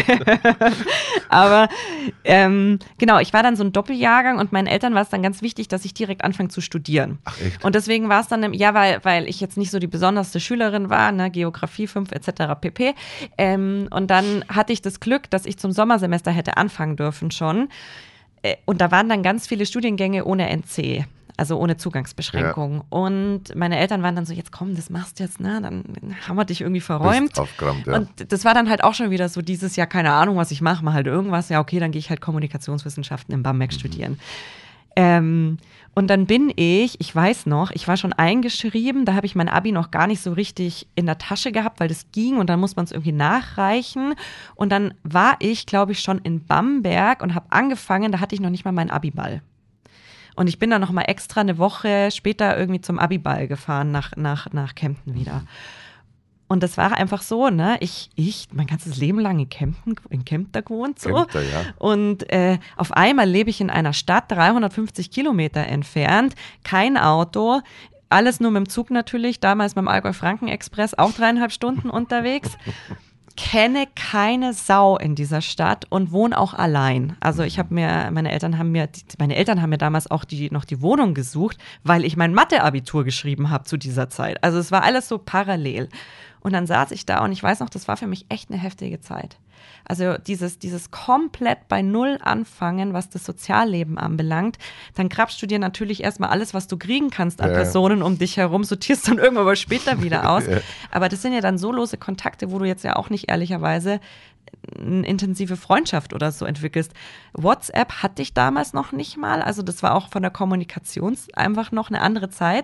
Aber ähm, genau, ich war dann so ein Doppeljahrgang und meinen Eltern war es dann ganz wichtig, dass ich direkt anfange zu studieren. Ach echt? Und deswegen war es dann, ja, weil, weil ich jetzt nicht so die besonderste Schülerin war, ne, Geografie fünf et cetera pp. Ähm, und dann hatte ich das Glück, dass ich zum Sommersemester hätte anfangen dürfen schon. Äh, und da waren dann ganz viele Studiengänge ohne N C. Also ohne Zugangsbeschränkung. Ja. Und meine Eltern waren dann so, jetzt komm, das machst du jetzt, ne? Dann haben wir dich irgendwie verräumt. Ja. Und das war dann halt auch schon wieder so dieses Jahr, keine Ahnung, was ich mache, mal halt irgendwas. Ja, okay, dann gehe ich halt Kommunikationswissenschaften in Bamberg mhm. studieren. Ähm, und dann bin ich, ich weiß noch, ich war schon eingeschrieben, da habe ich mein Abi noch gar nicht so richtig in der Tasche gehabt, weil das ging und dann muss man es irgendwie nachreichen. Und dann war ich, glaube ich, schon in Bamberg und habe angefangen, da hatte ich noch nicht mal meinen Abiball. Und ich bin dann noch mal extra eine Woche später irgendwie zum Abiball gefahren, nach, nach, nach Kempten wieder. Und das war einfach so, ne, ich, ich mein ganzes Leben lang in Kempten, in Kempten gewohnt, so. Kempter, ja. Und äh, auf einmal lebe ich in einer Stadt, dreihundertfünfzig Kilometer entfernt, kein Auto, alles nur mit dem Zug natürlich, damals beim Allgäu-Franken-Express, auch dreieinhalb Stunden unterwegs. Kenne keine Sau in dieser Stadt und wohne auch allein. Also ich habe mir, meine Eltern haben mir, meine Eltern haben mir damals auch die, noch die Wohnung gesucht, weil ich mein Mathe-Abitur geschrieben habe zu dieser Zeit. Also es war alles so parallel. Und dann saß ich da und ich weiß noch, das war für mich echt eine heftige Zeit. Also dieses, dieses komplett bei Null anfangen, was das Sozialleben anbelangt, dann grabst du dir natürlich erstmal alles, was du kriegen kannst an ja. Personen um dich herum, sortierst dann irgendwann mal später wieder aus. Ja. Aber das sind ja dann so lose Kontakte, wo du jetzt ja auch nicht ehrlicherweise eine intensive Freundschaft oder so entwickelst. WhatsApp hatte ich damals noch nicht mal, also das war auch von der Kommunikation einfach noch eine andere Zeit.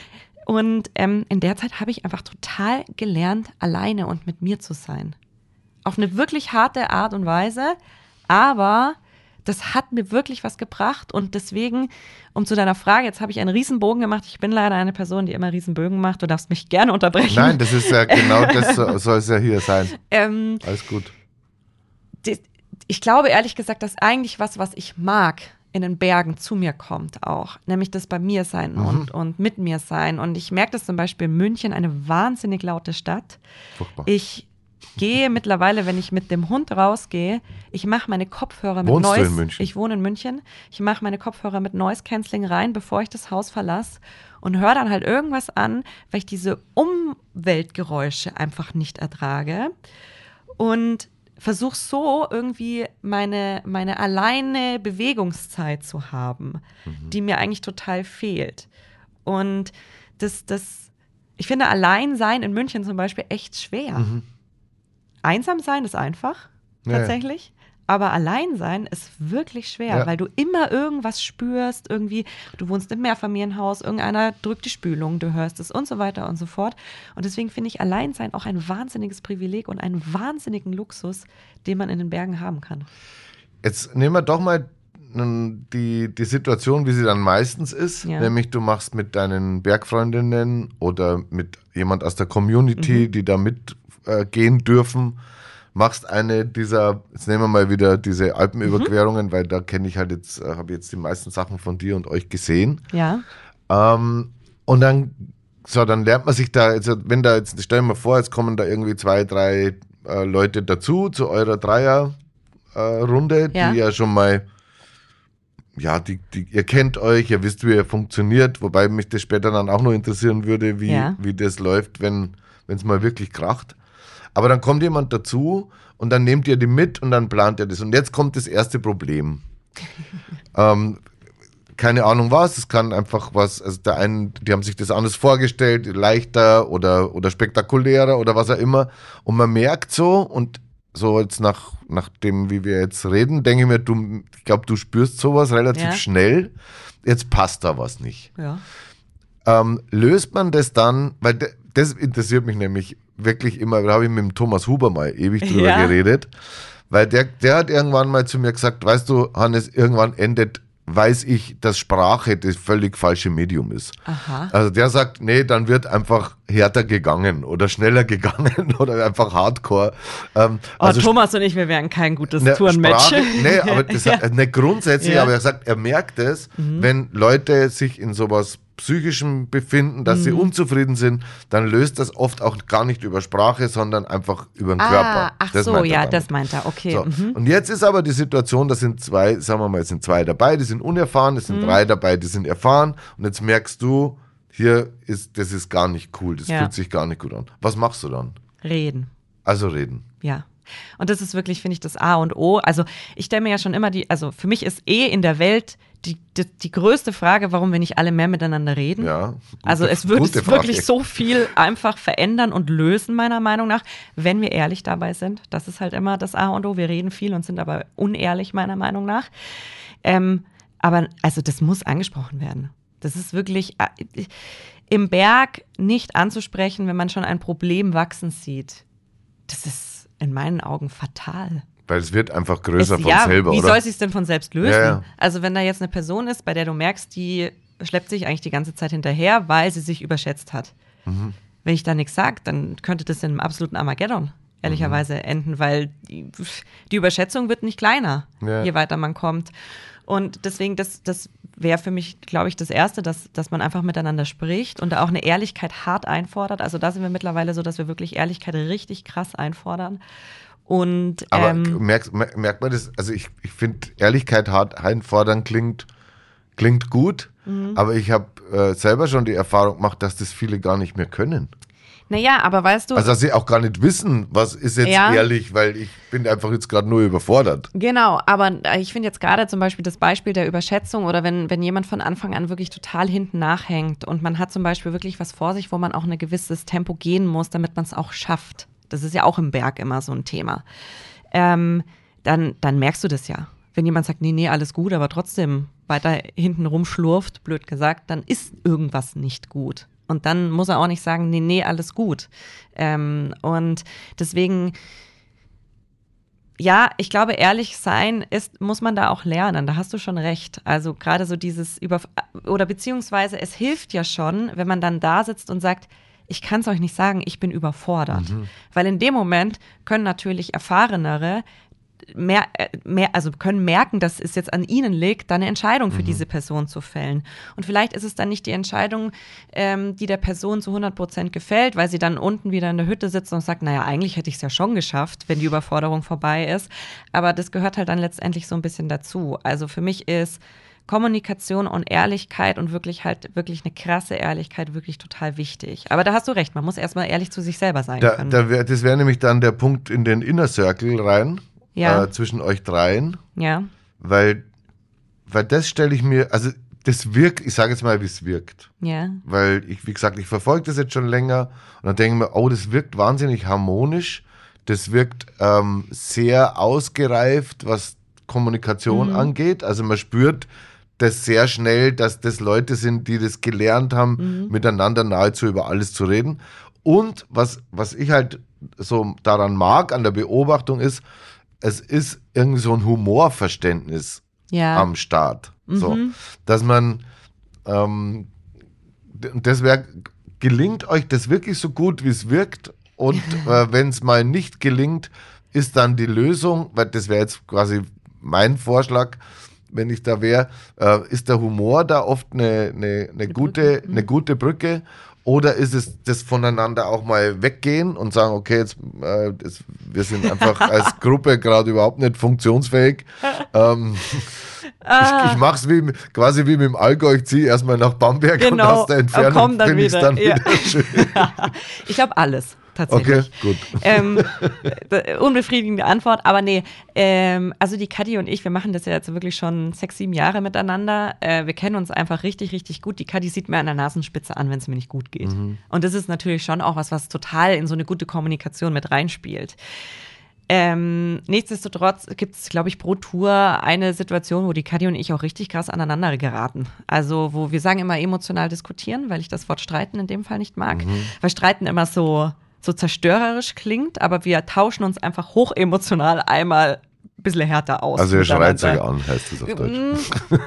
Und ähm, in der Zeit habe ich einfach total gelernt, alleine und mit mir zu sein. Auf eine wirklich harte Art und Weise, aber das hat mir wirklich was gebracht und deswegen, um zu deiner Frage, jetzt habe ich einen Riesenbogen gemacht, ich bin leider eine Person, die immer Riesenbögen macht, du darfst mich gerne unterbrechen. Nein, das ist ja genau das, soll es ja hier sein. Ähm, Alles gut. Die, ich glaube ehrlich gesagt, dass eigentlich was, was ich mag, in den Bergen zu mir kommt auch, nämlich das bei mir sein mhm. und, und mit mir sein und ich merke das zum Beispiel in München, eine wahnsinnig laute Stadt. Furchtbar. Ich gehe mittlerweile, wenn ich mit dem Hund rausgehe, ich mache meine Kopfhörer mit Wohnst Noise. Du in München? Ich wohne in München. Ich mache meine Kopfhörer mit Noise Cancelling rein, bevor ich das Haus verlasse und höre dann halt irgendwas an, weil ich diese Umweltgeräusche einfach nicht ertrage und versuche so irgendwie meine, meine alleine Bewegungszeit zu haben, mhm. die mir eigentlich total fehlt. Und das, das, ich finde Alleinsein in München zum Beispiel echt schwer. Mhm. Einsam sein ist einfach, tatsächlich. Ja, ja. Aber allein sein ist wirklich schwer, ja. weil du immer irgendwas spürst, irgendwie, du wohnst im Mehrfamilienhaus, irgendeiner drückt die Spülung, du hörst es und so weiter und so fort. Und deswegen finde ich Alleinsein auch ein wahnsinniges Privileg und einen wahnsinnigen Luxus, den man in den Bergen haben kann. Jetzt nehmen wir doch mal die, die Situation, wie sie dann meistens ist, ja. nämlich du machst mit deinen Bergfreundinnen oder mit jemand aus der Community, mhm. die da mitgehen äh, dürfen, machst eine dieser, jetzt nehmen wir mal wieder diese Alpenüberquerungen, mhm. weil da kenne ich halt jetzt, äh, habe jetzt die meisten Sachen von dir und euch gesehen. Ja. Ähm, und dann, so, dann lernt man sich da, also wenn da jetzt, stellen wir vor, jetzt kommen da irgendwie zwei, drei äh, Leute dazu, zu eurer Dreierrunde, äh, ja. die ja schon mal ja, die, die, ihr kennt euch, ihr wisst, wie ihr funktioniert, wobei mich das später dann auch noch interessieren würde, wie, Ja. wie das läuft, wenn es mal wirklich kracht. Aber dann kommt jemand dazu und dann nehmt ihr die mit und dann plant ihr das. Und jetzt kommt das erste Problem. ähm, keine Ahnung was, es kann einfach was, also der einen, die haben sich das anders vorgestellt, leichter oder, oder spektakulärer oder was auch immer. Und man merkt so, und so jetzt nach, nach dem, wie wir jetzt reden, denke ich mir, du, ich glaube, du spürst sowas relativ Ja. schnell. Jetzt passt da was nicht. Ja. Ähm, löst man das dann, weil de, das interessiert mich nämlich wirklich immer, da habe ich mit dem Thomas Huber mal ewig drüber Ja. geredet, weil der, der hat irgendwann mal zu mir gesagt, weißt du, Hannes, irgendwann endet, weiß ich, dass Sprache das völlig falsche Medium ist. Aha. Also der sagt, nee, dann wird einfach härter gegangen oder schneller gegangen oder einfach Hardcore. Ähm, Oh, also Thomas und ich, wir wären kein gutes Ne, Tourenmatch. Sprache, nee, aber das Ja. nicht grundsätzlich, Ja. aber er sagt, er merkt es, wenn Leute sich in sowas Psychischem befinden, dass sie unzufrieden sind, dann löst das oft auch gar nicht über Sprache, sondern einfach über den Ah, Körper. ach Das so, meint er ja, damit. das meint er, okay. So. Mhm. Und jetzt ist aber die Situation, da sind zwei, sagen wir mal, es sind zwei dabei, die sind unerfahren, es sind Mhm. drei dabei, die sind erfahren und jetzt merkst du, hier ist, das ist gar nicht cool, das Ja. fühlt sich gar nicht gut an. Was machst du dann? Reden. Also reden. Ja. Und das ist wirklich, finde ich, das A und O. Also ich stelle mir ja schon immer die, also für mich ist eh in der Welt die, die, die größte Frage, warum wir nicht alle mehr miteinander reden. Ja, gute- also es würde gute es wirklich Frage. so viel einfach verändern und lösen, meiner Meinung nach, wenn wir ehrlich dabei sind. Das ist halt immer das A und O. Wir reden viel und sind aber unehrlich, meiner Meinung nach. Ähm, aber also das muss angesprochen werden. Das ist wirklich äh, im Berg nicht anzusprechen, wenn man schon ein Problem wachsen sieht. Das ist in meinen Augen fatal. Weil es wird einfach größer Es, von ja, selber, wie oder? soll sie es denn von selbst lösen? Ja, ja. Also wenn da jetzt eine Person ist, bei der du merkst, die schleppt sich eigentlich die ganze Zeit hinterher, weil sie sich überschätzt hat. Mhm. Wenn ich da nichts sage, dann könnte das in einem absoluten Armageddon ehrlicherweise Mhm. enden, weil die, die Überschätzung wird nicht kleiner, Ja. je weiter man kommt. Und deswegen, das, das wäre für mich, glaube ich, das Erste, dass, dass man einfach miteinander spricht und da auch eine Ehrlichkeit hart einfordert. Also da sind wir mittlerweile so, dass wir wirklich Ehrlichkeit richtig krass einfordern. Und Aber ähm, merkt, merkt man das, also ich, ich finde, Ehrlichkeit hart einfordern klingt, klingt gut, Mhm. aber ich habe äh, selber schon die Erfahrung gemacht, dass das viele gar nicht mehr können. naja, aber weißt du, Also dass sie auch gar nicht wissen, was ist jetzt Ja. ehrlich, weil ich bin einfach jetzt gerade nur überfordert. genau, aber ich finde jetzt gerade zum Beispiel das Beispiel der Überschätzung oder wenn, wenn jemand von Anfang an wirklich total hinten nachhängt und man hat zum Beispiel wirklich was vor sich, wo man auch ein gewisses Tempo gehen muss, damit man es auch schafft. Das ist ja auch im Berg immer so ein Thema. Ähm, dann, dann merkst du das ja. Wenn jemand sagt, nee, nee, alles gut, aber trotzdem weiter hinten rumschlurft, blöd gesagt, dann ist irgendwas nicht gut. Und dann muss er auch nicht sagen, nee, nee, alles gut. Ähm, und deswegen, ja, ich glaube, ehrlich sein ist, muss man da auch lernen. Da hast du schon recht. Also gerade so dieses über oder beziehungsweise es hilft ja schon, wenn man dann da sitzt und sagt, ich kann es euch nicht sagen, ich bin überfordert. Mhm. Weil in dem Moment können natürlich Erfahrenere mehr, äh, mehr, also können merken, dass es jetzt an ihnen liegt, da eine Entscheidung für diese Person zu fällen. Und vielleicht ist es dann nicht die Entscheidung, ähm, die der Person zu hundert Prozent gefällt, weil sie dann unten wieder in der Hütte sitzt und sagt, naja, eigentlich hätte ich es ja schon geschafft, wenn die Überforderung vorbei ist. Aber das gehört halt dann letztendlich so ein bisschen dazu. Also für mich ist Kommunikation und Ehrlichkeit und wirklich halt wirklich eine krasse Ehrlichkeit wirklich total wichtig. Aber da hast du recht, man muss erstmal ehrlich zu sich selber sein Da, können. da wär, das wäre nämlich dann der Punkt in den Inner Circle rein, Ja. äh, zwischen euch dreien, ja, weil, weil das stelle ich mir, also das wirkt, ich sage jetzt mal, wie es wirkt. ja, Weil ich, wie gesagt, ich verfolge das jetzt schon länger und dann denke ich mir, oh, das wirkt wahnsinnig harmonisch, das wirkt ähm, sehr ausgereift, was Kommunikation Mhm. angeht. Also man spürt das sehr schnell, dass das Leute sind, die das gelernt haben, Mhm. miteinander nahezu über alles zu reden. Und was, was ich halt so daran mag, an der Beobachtung ist, es ist irgendwie so ein Humorverständnis ja. am Start. So, Mhm. dass man, ähm, d- das wäre, gelingt euch das wirklich so gut, wie es wirkt? Und äh, wenn es mal nicht gelingt, ist dann die Lösung, weil das wäre jetzt quasi mein Vorschlag, wenn ich da wäre, äh, ist der Humor da oft eine, eine, eine, gute, Brücke, mhm. eine gute Brücke? Oder ist es das voneinander auch mal weggehen und sagen, okay, jetzt, äh, das, wir sind einfach als Gruppe gerade überhaupt nicht funktionsfähig. ähm, Ah. Ich, ich mache es wie, quasi wie mit dem Allgäu. Ich ziehe erstmal nach Bamberg Genau. und aus der Entfernung Komm dann finde ich es wieder. dann Ja. wieder schön. Ich glaube alles. Tatsächlich. Okay, gut. Ähm, äh, unbefriedigende Antwort, aber nee, ähm, also die Kathi und ich, wir machen das ja jetzt wirklich schon sechs, sieben Jahre miteinander. Äh, wir kennen uns einfach richtig, richtig gut. Die Kathi sieht mir an der Nasenspitze an, wenn es mir nicht gut geht. Mhm. Und das ist natürlich schon auch was, was total in so eine gute Kommunikation mit reinspielt. Ähm, nichtsdestotrotz gibt es, glaube ich, pro Tour eine Situation, wo die Kathi und ich auch richtig krass aneinander geraten. Also, wo wir sagen immer emotional diskutieren, weil ich das Wort streiten in dem Fall nicht mag. Mhm. Weil streiten immer so so zerstörerisch klingt, aber wir tauschen uns einfach hochemotional einmal ein bisschen härter aus. Also ihr schreit euch an, heißt es auf Deutsch.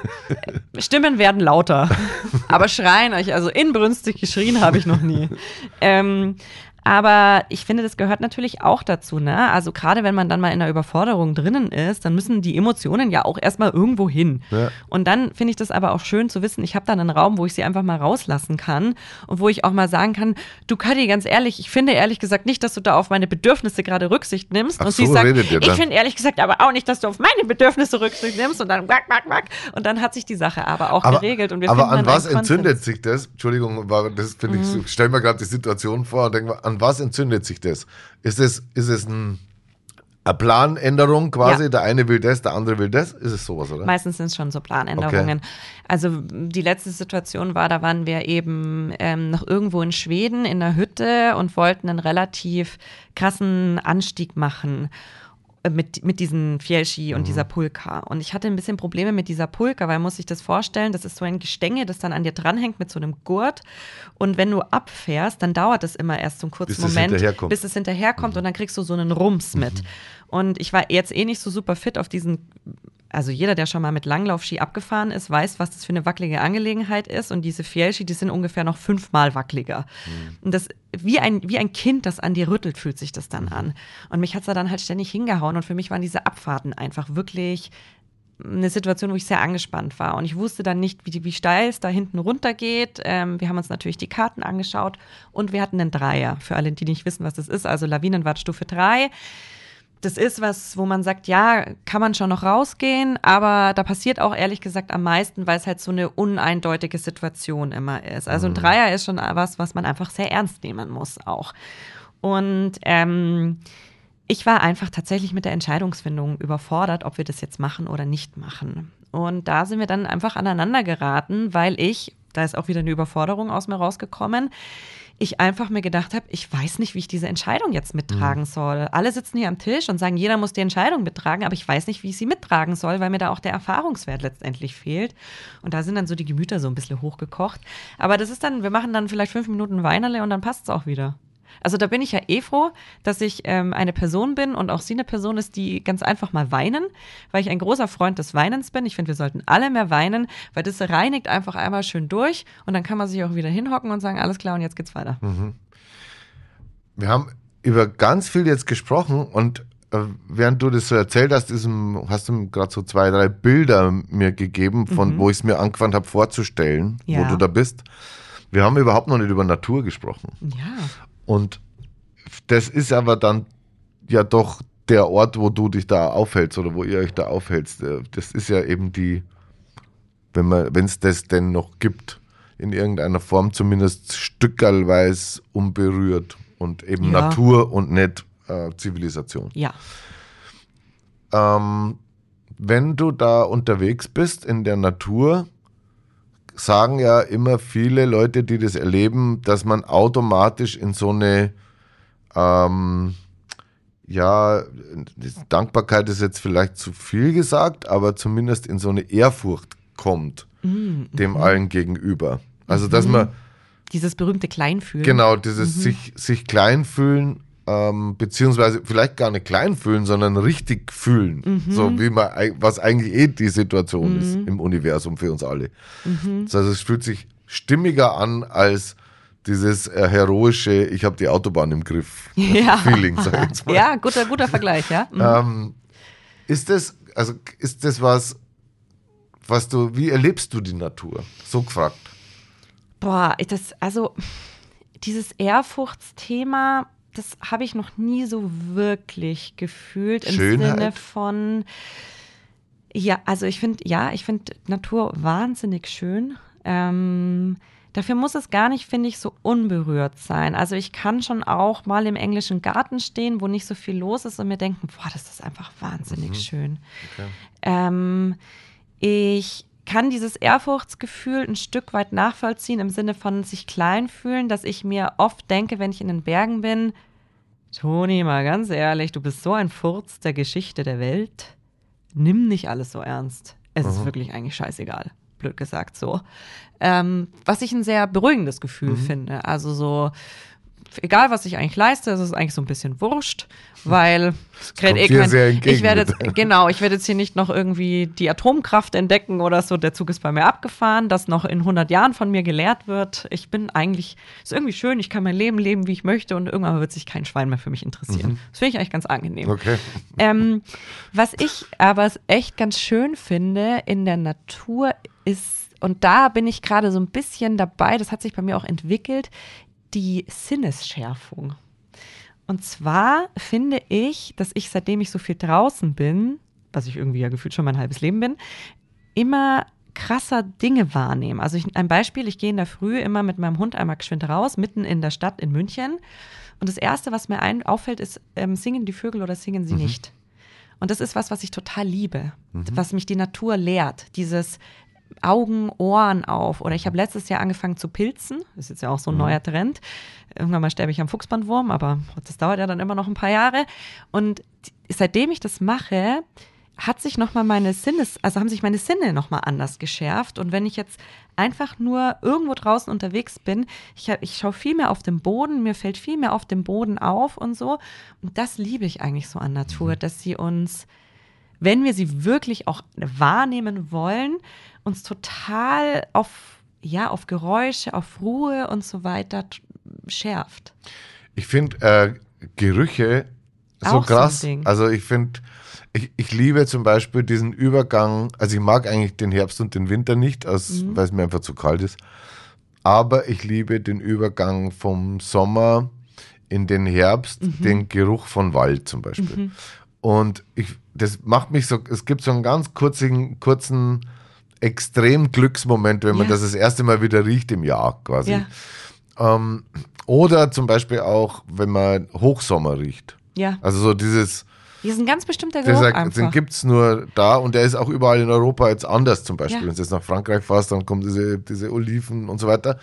Stimmen werden lauter, aber schreien euch, also inbrünstig geschrien habe ich noch nie. ähm, Aber ich finde, das gehört natürlich auch dazu, ne? Also gerade wenn man dann mal in einer Überforderung drinnen ist, dann müssen die Emotionen ja auch erstmal irgendwo hin. Ja. Und dann finde ich das aber auch schön zu wissen, ich habe da einen Raum, wo ich sie einfach mal rauslassen kann und wo ich auch mal sagen kann, du Kathi, ganz ehrlich, ich finde ehrlich gesagt nicht, dass du da auf meine Bedürfnisse gerade Rücksicht nimmst. Ach und so, sie sagt, redet ihr dann. ich finde ehrlich gesagt aber auch nicht, dass du auf meine Bedürfnisse Rücksicht nimmst und dann wack, wack, wack. Und dann hat sich die Sache aber auch aber, geregelt. Und wir aber an was Konsens. entzündet sich das? Entschuldigung, das finde ich, mhm. stell mir gerade die Situation vor und denke, an was entzündet sich das? Ist es, ist es ein, eine Planänderung quasi? Ja. Der eine will das, der andere will das? Ist es sowas, oder? Meistens sind es schon so Planänderungen. Okay. Also die letzte Situation war, da waren wir eben ähm, noch irgendwo in Schweden in einer Hütte und wollten einen relativ krassen Anstieg machen. Mit, mit diesen Fjellski und mhm. dieser Pulka. Und ich hatte ein bisschen Probleme mit dieser Pulka, weil man muss sich das vorstellen, das ist so ein Gestänge, das dann an dir dranhängt mit so einem Gurt. Und wenn du abfährst, dann dauert es immer erst so einen kurzen bis Moment, es hinterherkommt. bis es hinterherkommt mhm. und dann kriegst du so einen Rums mit. Mhm. Und ich war jetzt eh nicht so super fit auf diesen, also jeder, der schon mal mit Langlaufski abgefahren ist, weiß, was das für eine wackelige Angelegenheit ist. Und diese Fjellski, die sind ungefähr noch fünfmal wackeliger. Mhm. Und das, wie ein, wie ein Kind, das an dir rüttelt, fühlt sich das dann mhm. an. Und mich hat es da dann halt ständig hingehauen. Und für mich waren diese Abfahrten einfach wirklich eine Situation, wo ich sehr angespannt war. Und ich wusste dann nicht, wie, wie steil es da hinten runtergeht. Ähm, wir haben uns natürlich die Karten angeschaut. Und wir hatten einen Dreier, für alle, die nicht wissen, was das ist. Also Lawinenwartstufe drei. Das ist was, wo man sagt, ja, kann man schon noch rausgehen, aber da passiert auch ehrlich gesagt am meisten, weil es halt so eine uneindeutige Situation immer ist. Also ein Dreier ist schon was, was man einfach sehr ernst nehmen muss auch. Und ähm, ich war einfach tatsächlich mit der Entscheidungsfindung überfordert, ob wir das jetzt machen oder nicht machen. Und da sind wir dann einfach aneinander geraten, weil ich, da ist auch wieder eine Überforderung aus mir rausgekommen, ich einfach mir gedacht habe, ich weiß nicht, wie ich diese Entscheidung jetzt mittragen mhm. soll. Alle sitzen hier am Tisch und sagen, jeder muss die Entscheidung mittragen, aber ich weiß nicht, wie ich sie mittragen soll, weil mir da auch der Erfahrungswert letztendlich fehlt. Und da sind dann so die Gemüter so ein bisschen hochgekocht. Aber das ist dann, wir machen dann vielleicht fünf Minuten Weinerle und dann passt es auch wieder. Also da bin ich ja eh froh, dass ich ähm, eine Person bin und auch sie eine Person ist, die ganz einfach mal weinen, weil ich ein großer Freund des Weinens bin. Ich finde, wir sollten alle mehr weinen, weil das reinigt einfach einmal schön durch und dann kann man sich auch wieder hinhocken und sagen, alles klar und jetzt geht's weiter. Mhm. Wir haben über ganz viel jetzt gesprochen und äh, während du das so erzählt hast, diesem, hast du gerade so zwei, drei Bilder mir gegeben, von mhm. wo ich es mir angefangen habe vorzustellen, ja. wo du da bist. Wir haben überhaupt noch nicht über Natur gesprochen. Ja. Und das ist aber dann ja doch der Ort, wo du dich da aufhältst oder wo ihr euch da aufhältst. Das ist ja eben die, wenn man, wenn es das denn noch gibt, in irgendeiner Form zumindest stückerlweise unberührt und eben ja. Natur und nicht äh, Zivilisation. Ja. Ähm, wenn du da unterwegs bist in der Natur, sagen ja immer viele Leute, die das erleben, dass man automatisch in so eine, ähm, ja, Dankbarkeit ist jetzt vielleicht zu viel gesagt, aber zumindest in so eine Ehrfurcht kommt, mhm. dem allen gegenüber. Also, dass man... Dieses berühmte Kleinfühlen. Genau, dieses mhm. sich, sich klein fühlen, ähm, beziehungsweise vielleicht gar nicht klein fühlen, sondern richtig fühlen. Mhm. So wie man, was eigentlich eh die Situation mhm. ist im Universum für uns alle. Mhm. Also es fühlt sich stimmiger an als dieses äh, heroische, ich habe die Autobahn im Griff ja. Feeling, sag ich jetzt mal. Ja, guter, guter Vergleich, ja. Mhm. Ähm, ist das, also ist das was, was du, wie erlebst du die Natur? So gefragt. Boah, das, also dieses Ehrfurchtsthema, das habe ich noch nie so wirklich gefühlt im Schönheit. Sinne von, Ja, also ich finde, ja, ich finde Natur wahnsinnig schön. Ähm, dafür muss es gar nicht, finde ich, so unberührt sein. Also ich kann schon auch mal im englischen Garten stehen, wo nicht so viel los ist und mir denken, boah, das ist einfach wahnsinnig mhm. schön. Okay. Ähm, ich kann dieses Ehrfurchtsgefühl ein Stück weit nachvollziehen im Sinne von sich klein fühlen, dass ich mir oft denke, wenn ich in den Bergen bin, Toni, mal ganz ehrlich, du bist so ein Furz der Geschichte der Welt. Nimm nicht alles so ernst. Es mhm. ist wirklich eigentlich scheißegal, blöd gesagt so. Ähm, was ich ein sehr beruhigendes Gefühl mhm. finde. Also so, egal was ich eigentlich leiste, es ist eigentlich so ein bisschen wurscht, weil es eh kein, ich werde jetzt, genau, ich werde jetzt hier nicht noch irgendwie die Atomkraft entdecken oder so, der Zug ist bei mir abgefahren, das noch in hundert Jahren von mir gelehrt wird. Ich bin eigentlich, ist irgendwie schön, ich kann mein Leben leben, wie ich möchte und irgendwann wird sich kein Schwein mehr für mich interessieren. Mhm. Das finde ich eigentlich ganz angenehm. Okay. Ähm, was ich aber echt ganz schön finde in der Natur ist, und da bin ich gerade so ein bisschen dabei, das hat sich bei mir auch entwickelt, die Sinnesschärfung. Und zwar finde ich, dass ich, seitdem ich so viel draußen bin, was ich irgendwie ja gefühlt schon mein halbes Leben bin, immer krasser Dinge wahrnehme. Also ich, ein Beispiel, ich gehe in der Früh immer mit meinem Hund einmal geschwind raus, mitten in der Stadt in München. Und das Erste, was mir ein, auffällt, ist, ähm, singen die Vögel oder singen sie mhm. nicht? Und das ist was, was ich total liebe, mhm. was mich die Natur lehrt. Dieses Augen, Ohren auf. Oder ich habe letztes Jahr angefangen zu pilzen. Das ist jetzt ja auch so ein mhm. neuer Trend. Irgendwann mal sterbe ich am Fuchsbandwurm, aber das dauert ja dann immer noch ein paar Jahre. Und seitdem ich das mache, hat sich noch mal meine Sinnes, also haben sich meine Sinne noch mal anders geschärft. Und wenn ich jetzt einfach nur irgendwo draußen unterwegs bin, ich, ich schaue viel mehr auf den Boden, mir fällt viel mehr auf dem Boden auf und so. Und das liebe ich eigentlich so an Natur, mhm. dass sie uns, wenn wir sie wirklich auch wahrnehmen wollen, uns total auf, ja, auf Geräusche, auf Ruhe und so weiter t- schärft. Ich finde äh, Gerüche so auch krass. So ein Ding. Also ich finde, ich, ich liebe zum Beispiel diesen Übergang, also ich mag eigentlich den Herbst und den Winter nicht, aus, mhm. weil es mir einfach zu kalt ist. Aber ich liebe den Übergang vom Sommer in den Herbst, mhm. den Geruch von Wald zum Beispiel. Mhm. Und ich, das macht mich so, es gibt so einen ganz kurzen, kurzen extrem Glücksmoment, wenn man ja. das das erste Mal wieder riecht im Jahr quasi. Ja. Ähm, oder zum Beispiel auch, wenn man Hochsommer riecht. Ja. Also so dieses... Hier ist ein ganz bestimmter Geruch dieser, einfach. Den gibt es nur da und der ist auch überall in Europa jetzt anders zum Beispiel. Ja. Wenn du jetzt nach Frankreich fährst, dann kommen diese, diese Oliven und so weiter.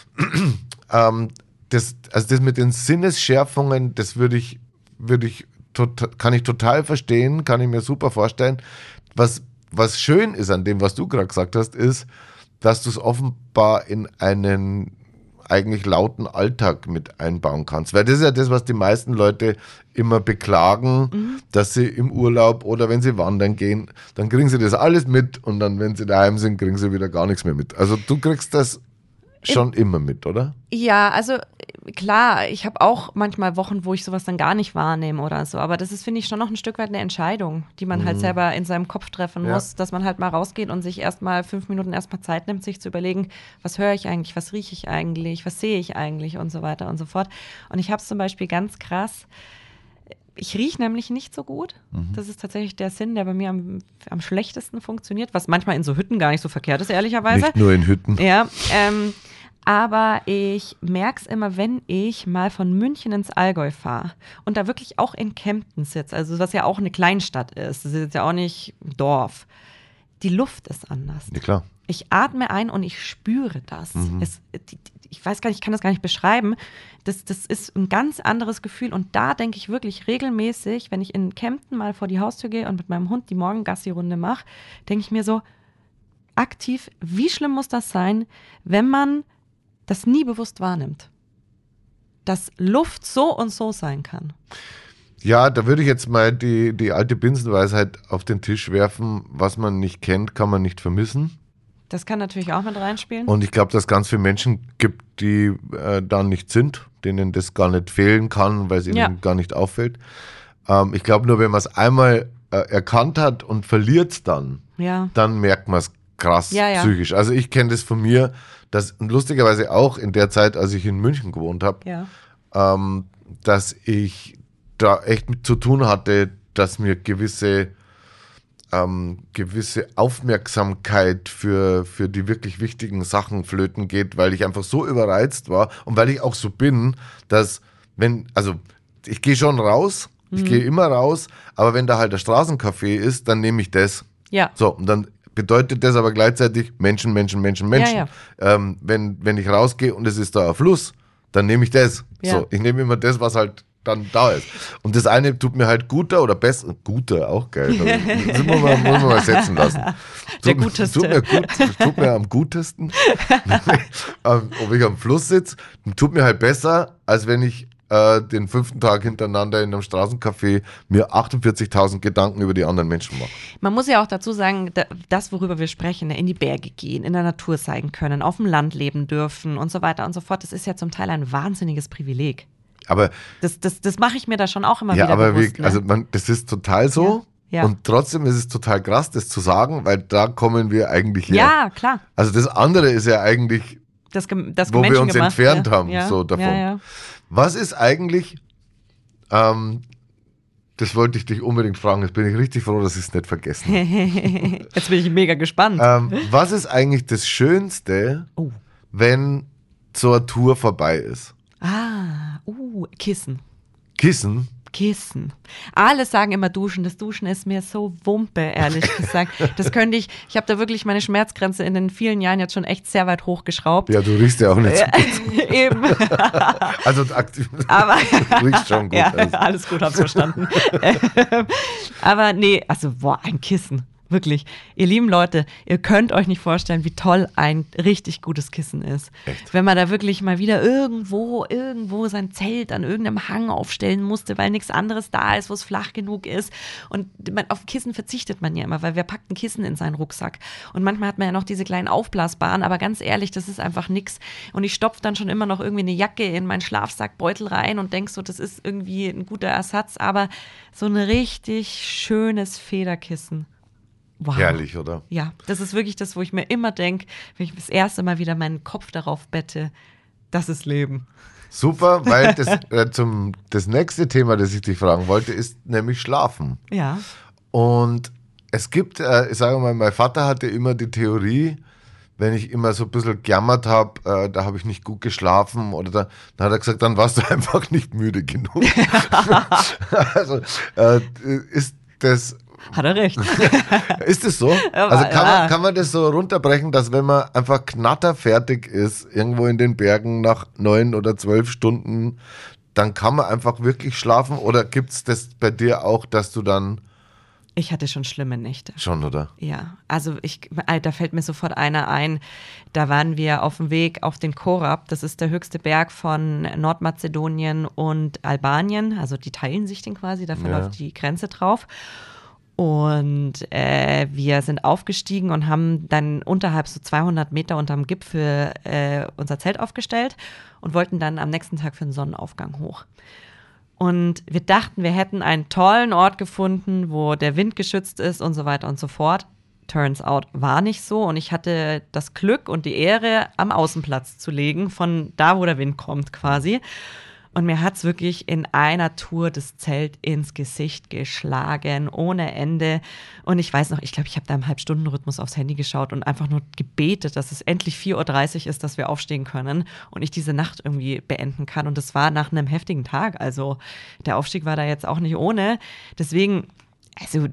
ähm, das, also das mit den Sinnesschärfungen, das würde ich, würde ich tot, kann ich total verstehen, kann ich mir super vorstellen. Was Was schön ist an dem, was du gerade gesagt hast, ist, dass du es offenbar in einen eigentlich lauten Alltag mit einbauen kannst. Weil das ist ja das, was die meisten Leute immer beklagen, mhm. dass sie im Urlaub oder wenn sie wandern gehen, dann kriegen sie das alles mit und dann, wenn sie daheim sind, kriegen sie wieder gar nichts mehr mit. Also du kriegst das schon Im, immer mit, oder? Ja, also klar, ich habe auch manchmal Wochen, wo ich sowas dann gar nicht wahrnehme oder so, aber das ist, finde ich, schon noch ein Stück weit eine Entscheidung, die man mhm. halt selber in seinem Kopf treffen ja. muss, dass man halt mal rausgeht und sich erstmal fünf Minuten erstmal Zeit nimmt, sich zu überlegen, was höre ich eigentlich, was rieche ich eigentlich, was sehe ich eigentlich und so weiter und so fort. Und ich habe es zum Beispiel ganz krass, ich rieche nämlich nicht so gut. Mhm. Das ist tatsächlich der Sinn, der bei mir am, am schlechtesten funktioniert, was manchmal in so Hütten gar nicht so verkehrt ist, ehrlicherweise. Nicht nur in Hütten. Ja, ähm, aber ich merke es immer, wenn ich mal von München ins Allgäu fahre und da wirklich auch in Kempten sitze, also was ja auch eine Kleinstadt ist, das ist jetzt ja auch nicht ein Dorf. Die Luft ist anders. Ja, klar. Ich atme ein und ich spüre das. Mhm. Es, die, ich weiß gar nicht, ich kann das gar nicht beschreiben. Das, das ist ein ganz anderes Gefühl und da denke ich wirklich regelmäßig, wenn ich in Kempten mal vor die Haustür gehe und mit meinem Hund die Morgengassi-Runde mache, denke ich mir so aktiv, wie schlimm muss das sein, wenn man das nie bewusst wahrnimmt. Dass Luft so und so sein kann. Ja, da würde ich jetzt mal die, die alte Binsenweisheit auf den Tisch werfen, was man nicht kennt, kann man nicht vermissen. Das kann natürlich auch mit reinspielen. Und ich glaube, dass es ganz viele Menschen gibt, die äh, da nicht sind, denen das gar nicht fehlen kann, weil es ihnen ja. gar nicht auffällt. Ähm, ich glaube nur, wenn man es einmal äh, erkannt hat und verliert es dann, ja. dann merkt man es krass ja, ja. psychisch. Also ich kenne das von mir, dass lustigerweise auch in der Zeit, als ich in München gewohnt habe, ja. ähm, dass ich da echt mit zu tun hatte, dass mir gewisse ähm, gewisse Aufmerksamkeit für, für die wirklich wichtigen Sachen flöten geht, weil ich einfach so überreizt war und weil ich auch so bin, dass wenn, also ich gehe schon raus, ich mhm. gehe immer raus, aber wenn da halt der Straßencafé ist, dann nehme ich das. Ja. So, und dann bedeutet das aber gleichzeitig Menschen, Menschen, Menschen, Menschen. Ja, ja. Ähm, wenn, wenn ich rausgehe und es ist da ein Fluss, dann nehme ich das. Ja. So, ich nehme immer das, was halt dann da ist. Und das eine tut mir halt guter oder besser, guter, auch geil. Das muss man, muss man mal setzen lassen. Der tut, guteste. Tut mir, gut, tut mir am gutesten, ob ich am Fluss sitze, tut mir halt besser, als wenn ich äh, den fünften Tag hintereinander in einem Straßencafé mir achtundvierzigtausend Gedanken über die anderen Menschen mache. Man muss ja auch dazu sagen, das, worüber wir sprechen, in die Berge gehen, in der Natur sein können, auf dem Land leben dürfen und so weiter und so fort, das ist ja zum Teil ein wahnsinniges Privileg. Aber das, das, das mache ich mir da schon auch immer ja, wieder aber bewusst. Wie, ne? also man, das ist total so ja, ja. Und trotzdem ist es total krass, das zu sagen, weil da kommen wir eigentlich her. Ja, klar. Also das andere ist ja eigentlich, das, das wo wir uns gemacht, entfernt ja. haben ja. so davon. Ja, ja. Was ist eigentlich, ähm, das wollte ich dich unbedingt fragen, jetzt bin ich richtig froh, dass ich es nicht vergessen habe. Jetzt bin ich mega gespannt. ähm, was ist eigentlich das Schönste, oh. wenn so eine Tour vorbei ist? Ah, uh, Kissen. Kissen? Kissen. Alle sagen immer Duschen. Das Duschen ist mir so Wumpe, ehrlich gesagt. Das könnte ich, ich habe da wirklich meine Schmerzgrenze in den vielen Jahren jetzt schon echt sehr weit hochgeschraubt. Ja, du riechst ja auch nicht so gut. Eben. Also aktiv. Aber, du riechst schon gut. Ja, also. alles gut, hab's verstanden. Aber nee, also boah, ein Kissen. Wirklich. Ihr lieben Leute, ihr könnt euch nicht vorstellen, wie toll ein richtig gutes Kissen ist. Echt? Wenn man da wirklich mal wieder irgendwo, irgendwo sein Zelt an irgendeinem Hang aufstellen musste, weil nichts anderes da ist, wo es flach genug ist. Und man, auf Kissen verzichtet man ja immer, weil wer packt ein Kissen in seinen Rucksack? Und manchmal hat man ja noch diese kleinen aufblasbaren, aber ganz ehrlich, das ist einfach nix. Und ich stopfe dann schon immer noch irgendwie eine Jacke in meinen Schlafsackbeutel rein und denke so, das ist irgendwie ein guter Ersatz, aber so ein richtig schönes Federkissen. Wow. Herrlich, oder? Ja, das ist wirklich das, wo ich mir immer denke, wenn ich das erste Mal wieder meinen Kopf darauf bette, das ist Leben. Super, weil das, äh, zum, das nächste Thema, das ich dich fragen wollte, ist nämlich Schlafen. Ja. Und es gibt, äh, ich sage mal, mein Vater hatte immer die Theorie, wenn ich immer so ein bisschen gejammert habe, äh, da habe ich nicht gut geschlafen oder da, dann hat er gesagt, dann warst du einfach nicht müde genug. Also äh, ist das... Hat er recht. Ist es so? Also kann man, kann man das so runterbrechen, dass wenn man einfach knatterfertig ist, irgendwo in den Bergen nach neun oder zwölf Stunden, dann kann man einfach wirklich schlafen? Oder gibt es das bei dir auch, dass du dann... Ich hatte schon schlimme Nächte. Schon, oder? Ja, also ich, da fällt mir sofort einer ein, da waren wir auf dem Weg auf den Korab, das ist der höchste Berg von Nordmazedonien und Albanien, also die teilen sich den quasi, da verläuft ja die Grenze drauf. Und äh, wir sind aufgestiegen und haben dann unterhalb so zweihundert Meter unterm Gipfel äh, unser Zelt aufgestellt und wollten dann am nächsten Tag für den Sonnenaufgang hoch. Und wir dachten, wir hätten einen tollen Ort gefunden, wo der Wind geschützt ist und so weiter und so fort. Turns out war nicht so und ich hatte das Glück und die Ehre, am Außenplatz zu legen, von da, wo der Wind kommt quasi. Und mir hat es wirklich in einer Tour das Zelt ins Gesicht geschlagen, ohne Ende. Und ich weiß noch, ich glaube, ich habe da im Halbstundenrhythmus aufs Handy geschaut und einfach nur gebetet, dass es endlich vier Uhr dreißig ist, dass wir aufstehen können und ich diese Nacht irgendwie beenden kann. Und das war nach einem heftigen Tag. Also der Aufstieg war da jetzt auch nicht ohne. Deswegen, also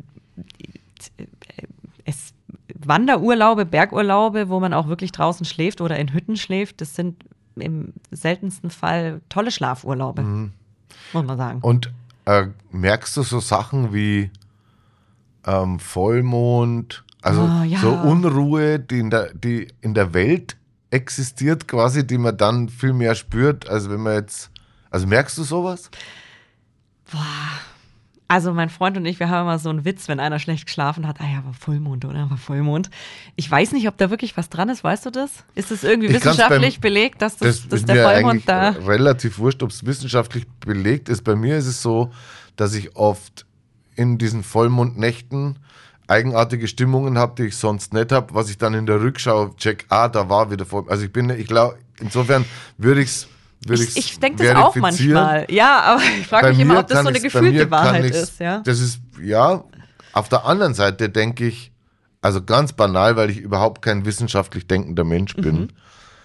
es Wanderurlaube, Bergurlaube, wo man auch wirklich draußen schläft oder in Hütten schläft, das sind im seltensten Fall tolle Schlafurlaube, mhm. muss man sagen. Und äh, merkst du so Sachen wie ähm, Vollmond, also oh, ja. so Unruhe, die in, der, die in der Welt existiert quasi, die man dann viel mehr spürt, als wenn man jetzt, also merkst du sowas? Boah. Also mein Freund und ich, wir haben immer so einen Witz, wenn einer schlecht geschlafen hat, ah ja, war Vollmond, oder? War Vollmond. Ich weiß nicht, ob da wirklich was dran ist, weißt du das? Ist das irgendwie ich wissenschaftlich beim, belegt, dass, das, das dass der Vollmond da... relativ wurscht, ob es wissenschaftlich belegt ist. Bei mir ist es so, dass ich oft in diesen Vollmondnächten eigenartige Stimmungen habe, die ich sonst nicht habe, was ich dann in der Rückschau check, ah, da war wieder Vollmond. Also ich bin, ich glaube, insofern würde ich es Ich, ich denke das auch manchmal. Ja, aber ich frage mich immer, ob das so eine gefühlte Wahrheit ist. Ja? Das ist, ja, Auf der anderen Seite denke ich, also ganz banal, weil ich überhaupt kein wissenschaftlich denkender Mensch bin, mhm.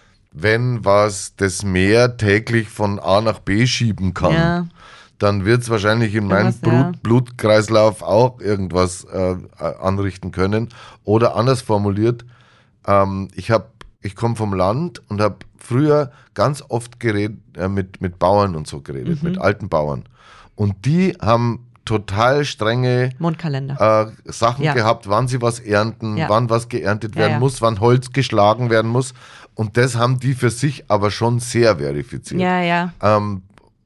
wenn was das Meer täglich von A nach B schieben kann, ja. dann wird es wahrscheinlich in meinem Blut, ja. Blutkreislauf auch irgendwas äh, anrichten können. Oder anders formuliert, ähm, ich habe, ich komme vom Land und habe früher ganz oft geredet, äh, mit, mit Bauern und so geredet, mhm. mit alten Bauern. Und die haben total strenge Mondkalender. Äh, Sachen ja. gehabt, wann sie was ernten, ja. wann was geerntet werden ja, ja. muss, wann Holz geschlagen werden muss. Und das haben die für sich aber schon sehr verifiziert. Ja, ja. Ähm,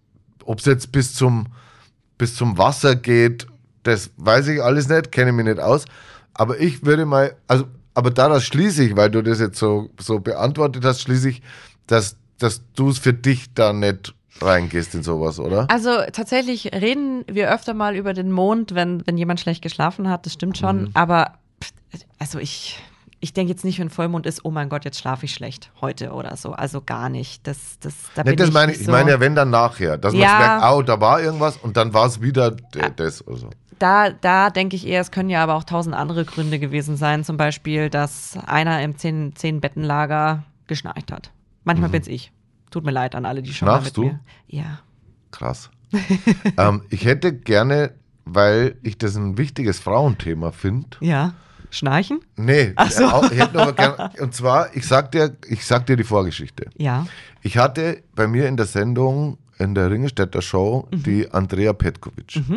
ob es jetzt bis zum, bis zum Wasser geht, das weiß ich alles nicht, kenne mich nicht aus. Aber ich würde mal, also, aber daraus schließe ich, weil du das jetzt so, so beantwortet hast, schließe ich, dass, dass du es für dich da nicht reingehst in sowas, oder? Also tatsächlich reden wir öfter mal über den Mond, wenn, wenn jemand schlecht geschlafen hat, das stimmt schon, mhm. aber also ich, ich denke jetzt nicht, wenn Vollmond ist, oh mein Gott, jetzt schlafe ich schlecht heute oder so, also gar nicht. Das, das, da nee, bin das ich meine nicht ich, so. ich meine ja, wenn dann nachher, dass ja. man merkt, oh, da war irgendwas und dann war es wieder d- das oder so. Da, da denke ich eher, es können ja aber auch tausend andere Gründe gewesen sein, zum Beispiel, dass einer im zehn, zehn Bettenlager geschnarcht hat. Manchmal mhm. bin's ich. Tut mir leid an alle, die schon Schnarchst mal mit du? mir. Ja. Krass. ähm, ich hätte gerne, weil ich das ein wichtiges Frauenthema finde. Ja. Schnarchen? Nee. Ach so. Auch, ich hätte aber gern, und zwar, ich sag dir, ich sag dir die Vorgeschichte. Ja. Ich hatte bei mir in der Sendung, in der Ringelstädter Show, mhm. die Andrea Petkovic. Mhm.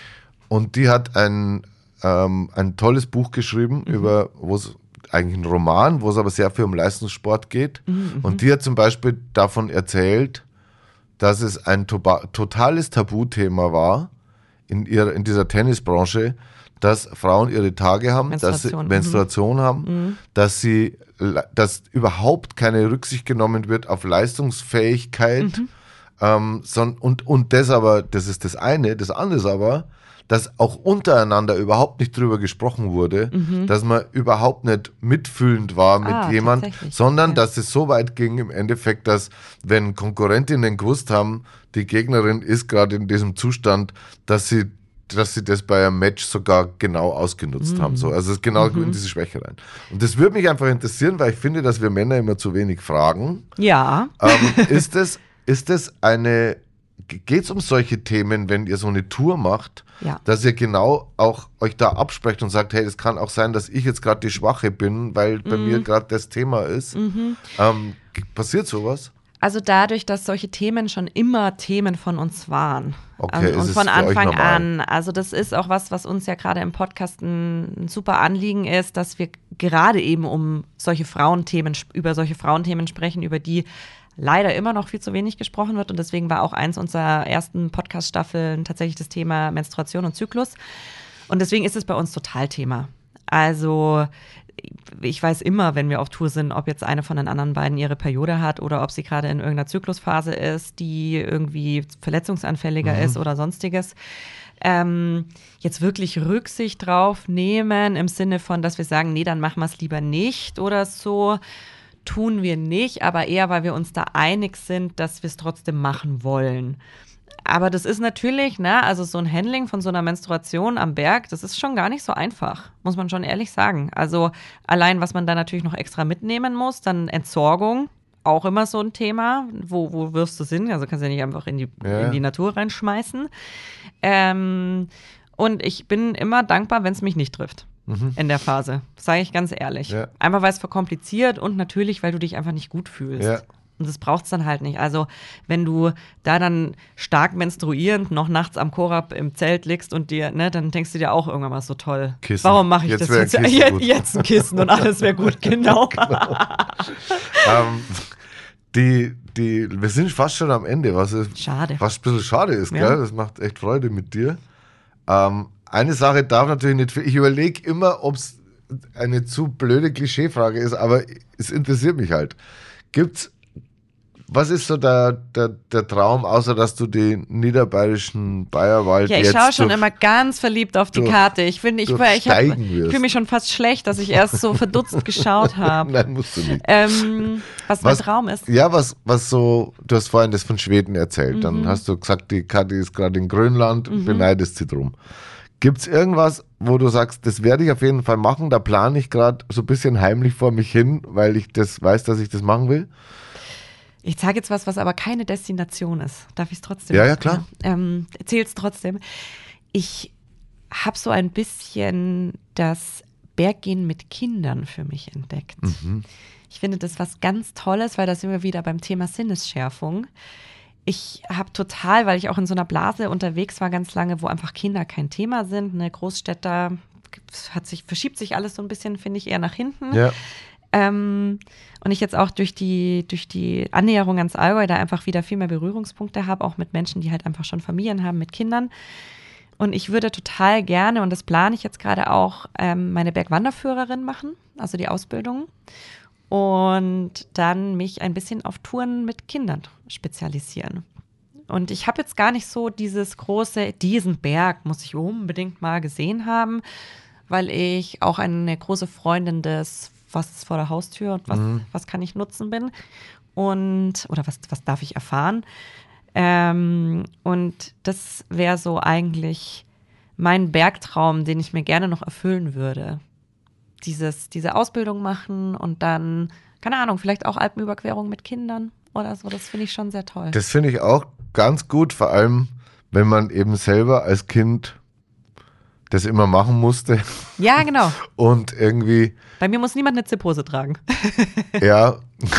Und die hat ein, ähm, ein tolles Buch geschrieben, mhm. über, wo es eigentlich ein Roman, wo es aber sehr viel um Leistungssport geht. Mhm, und die hat zum Beispiel davon erzählt, dass es ein toba- totales Tabuthema war in, ihrer, in dieser Tennisbranche, dass Frauen ihre Tage haben, dass sie Menstruation mhm. haben, mhm. dass sie, dass überhaupt keine Rücksicht genommen wird auf Leistungsfähigkeit. Mhm. Ähm, son, und, und das aber, das ist das eine, das andere ist aber, dass auch untereinander überhaupt nicht drüber gesprochen wurde, mhm. dass man überhaupt nicht mitfühlend war mit ah, jemand, sondern ja. dass es so weit ging im Endeffekt, dass wenn Konkurrentinnen gewusst haben, die Gegnerin ist gerade in diesem Zustand, dass sie, dass sie das bei einem Match sogar genau ausgenutzt mhm. haben. So. Also es ist genau mhm. in diese Schwäche rein. Und das würde mich einfach interessieren, weil ich finde, dass wir Männer immer zu wenig fragen. Ja. Ähm, ist es, ist es eine... Geht es um solche Themen, wenn ihr so eine Tour macht, ja. dass ihr genau auch euch da absprecht und sagt, hey, das kann auch sein, dass ich jetzt gerade die Schwache bin, weil bei mhm. mir gerade das Thema ist. Mhm. Ähm, passiert sowas? Also dadurch, dass solche Themen schon immer Themen von uns waren. Okay, ähm, und von Anfang an. Also das ist auch was, was uns ja gerade im Podcast ein, ein super Anliegen ist, dass wir gerade eben um solche Frauenthemen, über solche Frauenthemen sprechen, über die leider immer noch viel zu wenig gesprochen wird und deswegen war auch eins unserer ersten Podcast-Staffeln tatsächlich das Thema Menstruation und Zyklus und deswegen ist es bei uns total Thema. Also ich weiß immer, wenn wir auf Tour sind, ob jetzt eine von den anderen beiden ihre Periode hat oder ob sie gerade in irgendeiner Zyklusphase ist, die irgendwie verletzungsanfälliger mhm. ist oder sonstiges. Ähm, jetzt wirklich Rücksicht drauf nehmen im Sinne von, dass wir sagen, nee, dann machen wir es lieber nicht oder so. Tun wir nicht, aber eher, weil wir uns da einig sind, dass wir es trotzdem machen wollen. Aber das ist natürlich, ne, also so ein Handling von so einer Menstruation am Berg, das ist schon gar nicht so einfach, muss man schon ehrlich sagen. Also allein, was man da natürlich noch extra mitnehmen muss, dann Entsorgung, auch immer so ein Thema. Wo, wo wirfst du es hin? Also kannst du ja nicht einfach in die, ja. in die Natur reinschmeißen. Ähm, und ich bin immer dankbar, wenn es mich nicht trifft. Mhm. In der Phase, sage ich ganz ehrlich. Ja. Einmal, weil es verkompliziert und natürlich, weil du dich einfach nicht gut fühlst. Ja. Und das braucht es dann halt nicht. Also wenn du da dann stark menstruierend noch nachts am Korab im Zelt liegst und dir, ne, dann denkst du dir auch irgendwann mal so toll. Kissen. Warum mache ich jetzt das jetzt? Ein jetzt, jetzt ein Kissen und alles wäre gut, genau. genau. ähm, die, die, wir sind fast schon am Ende, was ist, schade. was ein bisschen schade ist, ja. gell? Das macht echt Freude mit dir. Ähm, Eine Sache darf natürlich nicht, ich überlege immer, ob es eine zu blöde Klischeefrage ist, aber es interessiert mich halt. Gibt's, was ist so der, der, der Traum, außer dass du den niederbayerischen Bayerwald ja, ich jetzt schaue schon durch, immer ganz verliebt auf die durch, Karte. Ich finde, ich, ich, ich, ich fühle mich schon fast schlecht, dass ich erst so verdutzt geschaut habe. Nein, musst du nicht. Ähm, was, was mein Traum ist. Ja, was, was so, du hast vorhin das von Schweden erzählt, mhm. dann hast du gesagt, die Kathi ist gerade in Grönland, mhm. beneidest sie drum. Gibt es irgendwas, wo du sagst, das werde ich auf jeden Fall machen, da plane ich gerade so ein bisschen heimlich vor mich hin, weil ich das weiß, dass ich das machen will? Ich sage jetzt was, was aber keine Destination ist. Darf ich es trotzdem? Ja, ja, klar. Ähm, Erzähl es trotzdem. Ich habe so ein bisschen das Berggehen mit Kindern für mich entdeckt. Mhm. Ich finde das was ganz Tolles, weil da sind wir wieder beim Thema Sinnesschärfung. Ich habe total, weil ich auch in so einer Blase unterwegs war ganz lange, wo einfach Kinder kein Thema sind. Ne? Großstädter hat sich, verschiebt sich alles so ein bisschen, finde ich, eher nach hinten. Ja. Ähm, und ich jetzt auch durch die, durch die Annäherung ans Allgäu da einfach wieder viel mehr Berührungspunkte habe, auch mit Menschen, die halt einfach schon Familien haben, mit Kindern. Und ich würde total gerne, und das plane ich jetzt gerade auch, ähm, meine Bergwanderführerin machen, also die Ausbildung. Und dann mich ein bisschen auf Touren mit Kindern spezialisieren. Und ich habe jetzt gar nicht so dieses große, diesen Berg muss ich unbedingt mal gesehen haben, weil ich auch eine große Freundin des, was ist vor der Haustür und was, mhm. was kann ich nutzen bin. Und, oder was, was darf ich erfahren? Ähm, und das wäre so eigentlich mein Bergtraum, den ich mir gerne noch erfüllen würde. Dieses, diese Ausbildung machen und dann, keine Ahnung, vielleicht auch Alpenüberquerung mit Kindern oder so. Das finde ich schon sehr toll. Das finde ich auch ganz gut, vor allem, wenn man eben selber als Kind das immer machen musste. Ja, genau. Und irgendwie. Bei mir muss niemand eine Zipphose tragen. Ja.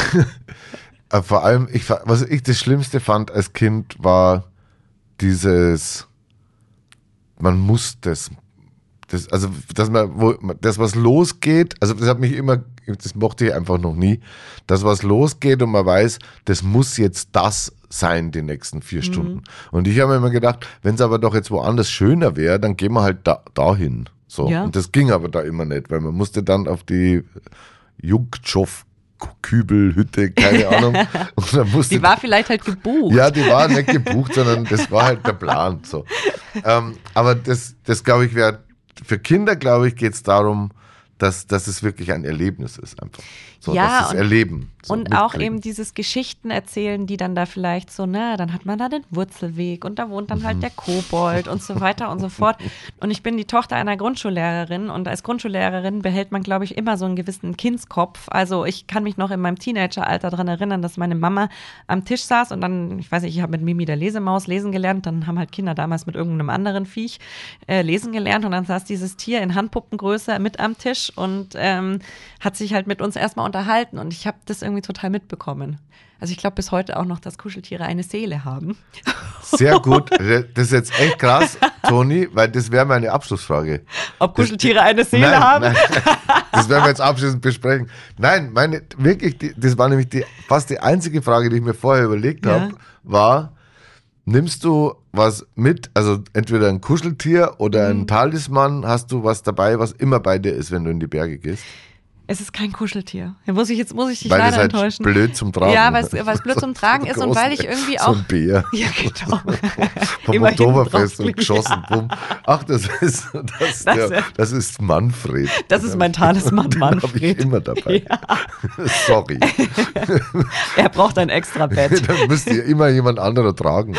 Vor allem, ich, was ich das Schlimmste fand als Kind, war dieses, man muss das. Das, also, dass man, wo, das, was losgeht, also das hat mich immer, das mochte ich einfach noch nie, das, was losgeht und man weiß, das muss jetzt das sein, die nächsten vier mhm. Stunden. Und ich habe mir immer gedacht, wenn es aber doch jetzt woanders schöner wäre, dann gehen wir halt da, dahin. So. Ja. Und das ging aber da immer nicht, weil man musste dann auf die Junktschow Kübelhütte, keine Ahnung. Und dann musste die war vielleicht halt gebucht. Ja, die war nicht gebucht, sondern das war halt der Plan. So. Ähm, aber das, das glaube ich, wäre für Kinder, glaube ich, geht es darum, dass, dass es wirklich ein Erlebnis ist einfach. So, ja, dass es erleben. So und auch eben dieses Geschichten erzählen, die dann da vielleicht so, na, dann hat man da den Wurzelweg und da wohnt dann mhm. halt der Kobold und so weiter und so fort. Und ich bin die Tochter einer Grundschullehrerin und als Grundschullehrerin behält man, glaube ich, immer so einen gewissen Kindskopf. Also ich kann mich noch in meinem Teenageralter daran erinnern, dass meine Mama am Tisch saß und dann, ich weiß nicht, ich habe mit Mimi der Lesemaus lesen gelernt, dann haben halt Kinder damals mit irgendeinem anderen Viech äh, lesen gelernt und dann saß dieses Tier in Handpuppengröße mit am Tisch und ähm, hat sich halt mit uns erstmal unterhalten und ich habe das irgendwie total mitbekommen. Also ich glaube bis heute auch noch, dass Kuscheltiere eine Seele haben. Sehr gut. Das ist jetzt echt krass, Toni, weil das wäre meine Abschlussfrage. Ob Kuscheltiere das, eine Seele nein, haben? Nein, das werden wir jetzt abschließend besprechen. Nein, meine, wirklich, die, das war nämlich die, fast die einzige Frage, die ich mir vorher überlegt ja. habe, war, nimmst du was mit, also entweder ein Kuscheltier oder ein mhm. Talisman, hast du was dabei, was immer bei dir ist, wenn du in die Berge gehst? Es ist kein Kuscheltier. Da muss ich jetzt muss ich dich weil leider halt enttäuschen. Weil es blöd zum Tragen ist. Ja, weil es, weil es blöd zum Tragen ist und weil ich irgendwie auch... So ein Bär. Ja, genau. Vom Oktoberfest und geschossen. Ja. Ach, das ist, das, das, der, das ist Manfred. Das ist mein Talisman, Manfred. Den habe ich immer dabei. Ja. Sorry. Er braucht ein extra Bett. Dann müsste ja immer jemand anderer tragen.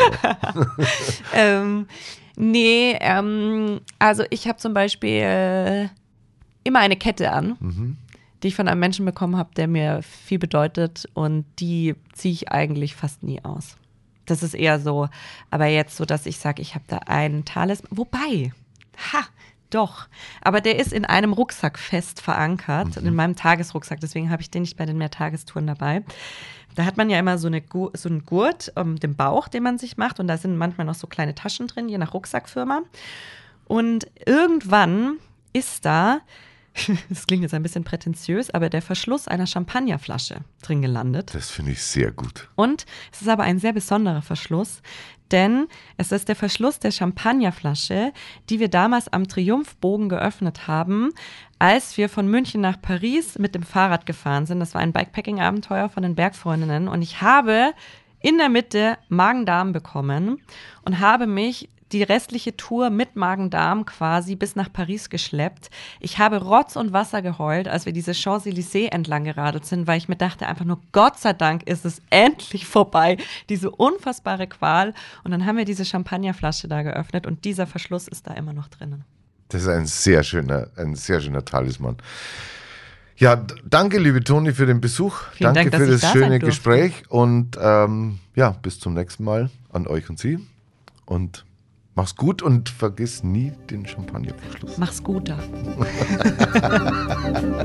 ähm, nee, ähm, also ich habe zum Beispiel äh, immer eine Kette an. Mhm. die ich von einem Menschen bekommen habe, der mir viel bedeutet und die ziehe ich eigentlich fast nie aus. Das ist eher so, aber jetzt so, dass ich sage, ich habe da einen Talisman, wobei, ha, doch, aber der ist in einem Rucksack fest verankert, mhm. in meinem Tagesrucksack, deswegen habe ich den nicht bei den Mehrtagestouren dabei. Da hat man ja immer so, eine, so einen Gurt um den Bauch, den man sich macht und da sind manchmal noch so kleine Taschen drin, je nach Rucksackfirma. Und irgendwann ist da, das klingt jetzt ein bisschen prätentiös, aber der Verschluss einer Champagnerflasche drin gelandet. Das finde ich sehr gut. Und es ist aber ein sehr besonderer Verschluss, denn es ist der Verschluss der Champagnerflasche, die wir damals am Triumphbogen geöffnet haben, als wir von München nach Paris mit dem Fahrrad gefahren sind. Das war ein Bikepacking-Abenteuer von den Bergfreundinnen und ich habe in der Mitte Magen-Darm bekommen und habe mich die restliche Tour mit Magen-Darm quasi bis nach Paris geschleppt. Ich habe Rotz und Wasser geheult, als wir diese Champs-Élysées entlang geradelt sind, weil ich mir dachte einfach nur, Gott sei Dank ist es endlich vorbei, diese unfassbare Qual. Und dann haben wir diese Champagnerflasche da geöffnet und dieser Verschluss ist da immer noch drinnen. Das ist ein sehr schöner, ein sehr schöner Talisman. Ja, d- danke, liebe Toni, für den Besuch. Vielen danke Dank, dass für ich das da sein schöne durfte. Gespräch und ähm, ja, bis zum nächsten Mal an euch und Sie. Und mach's gut und vergiss nie den Champagnerverschluss. Mach's gut da.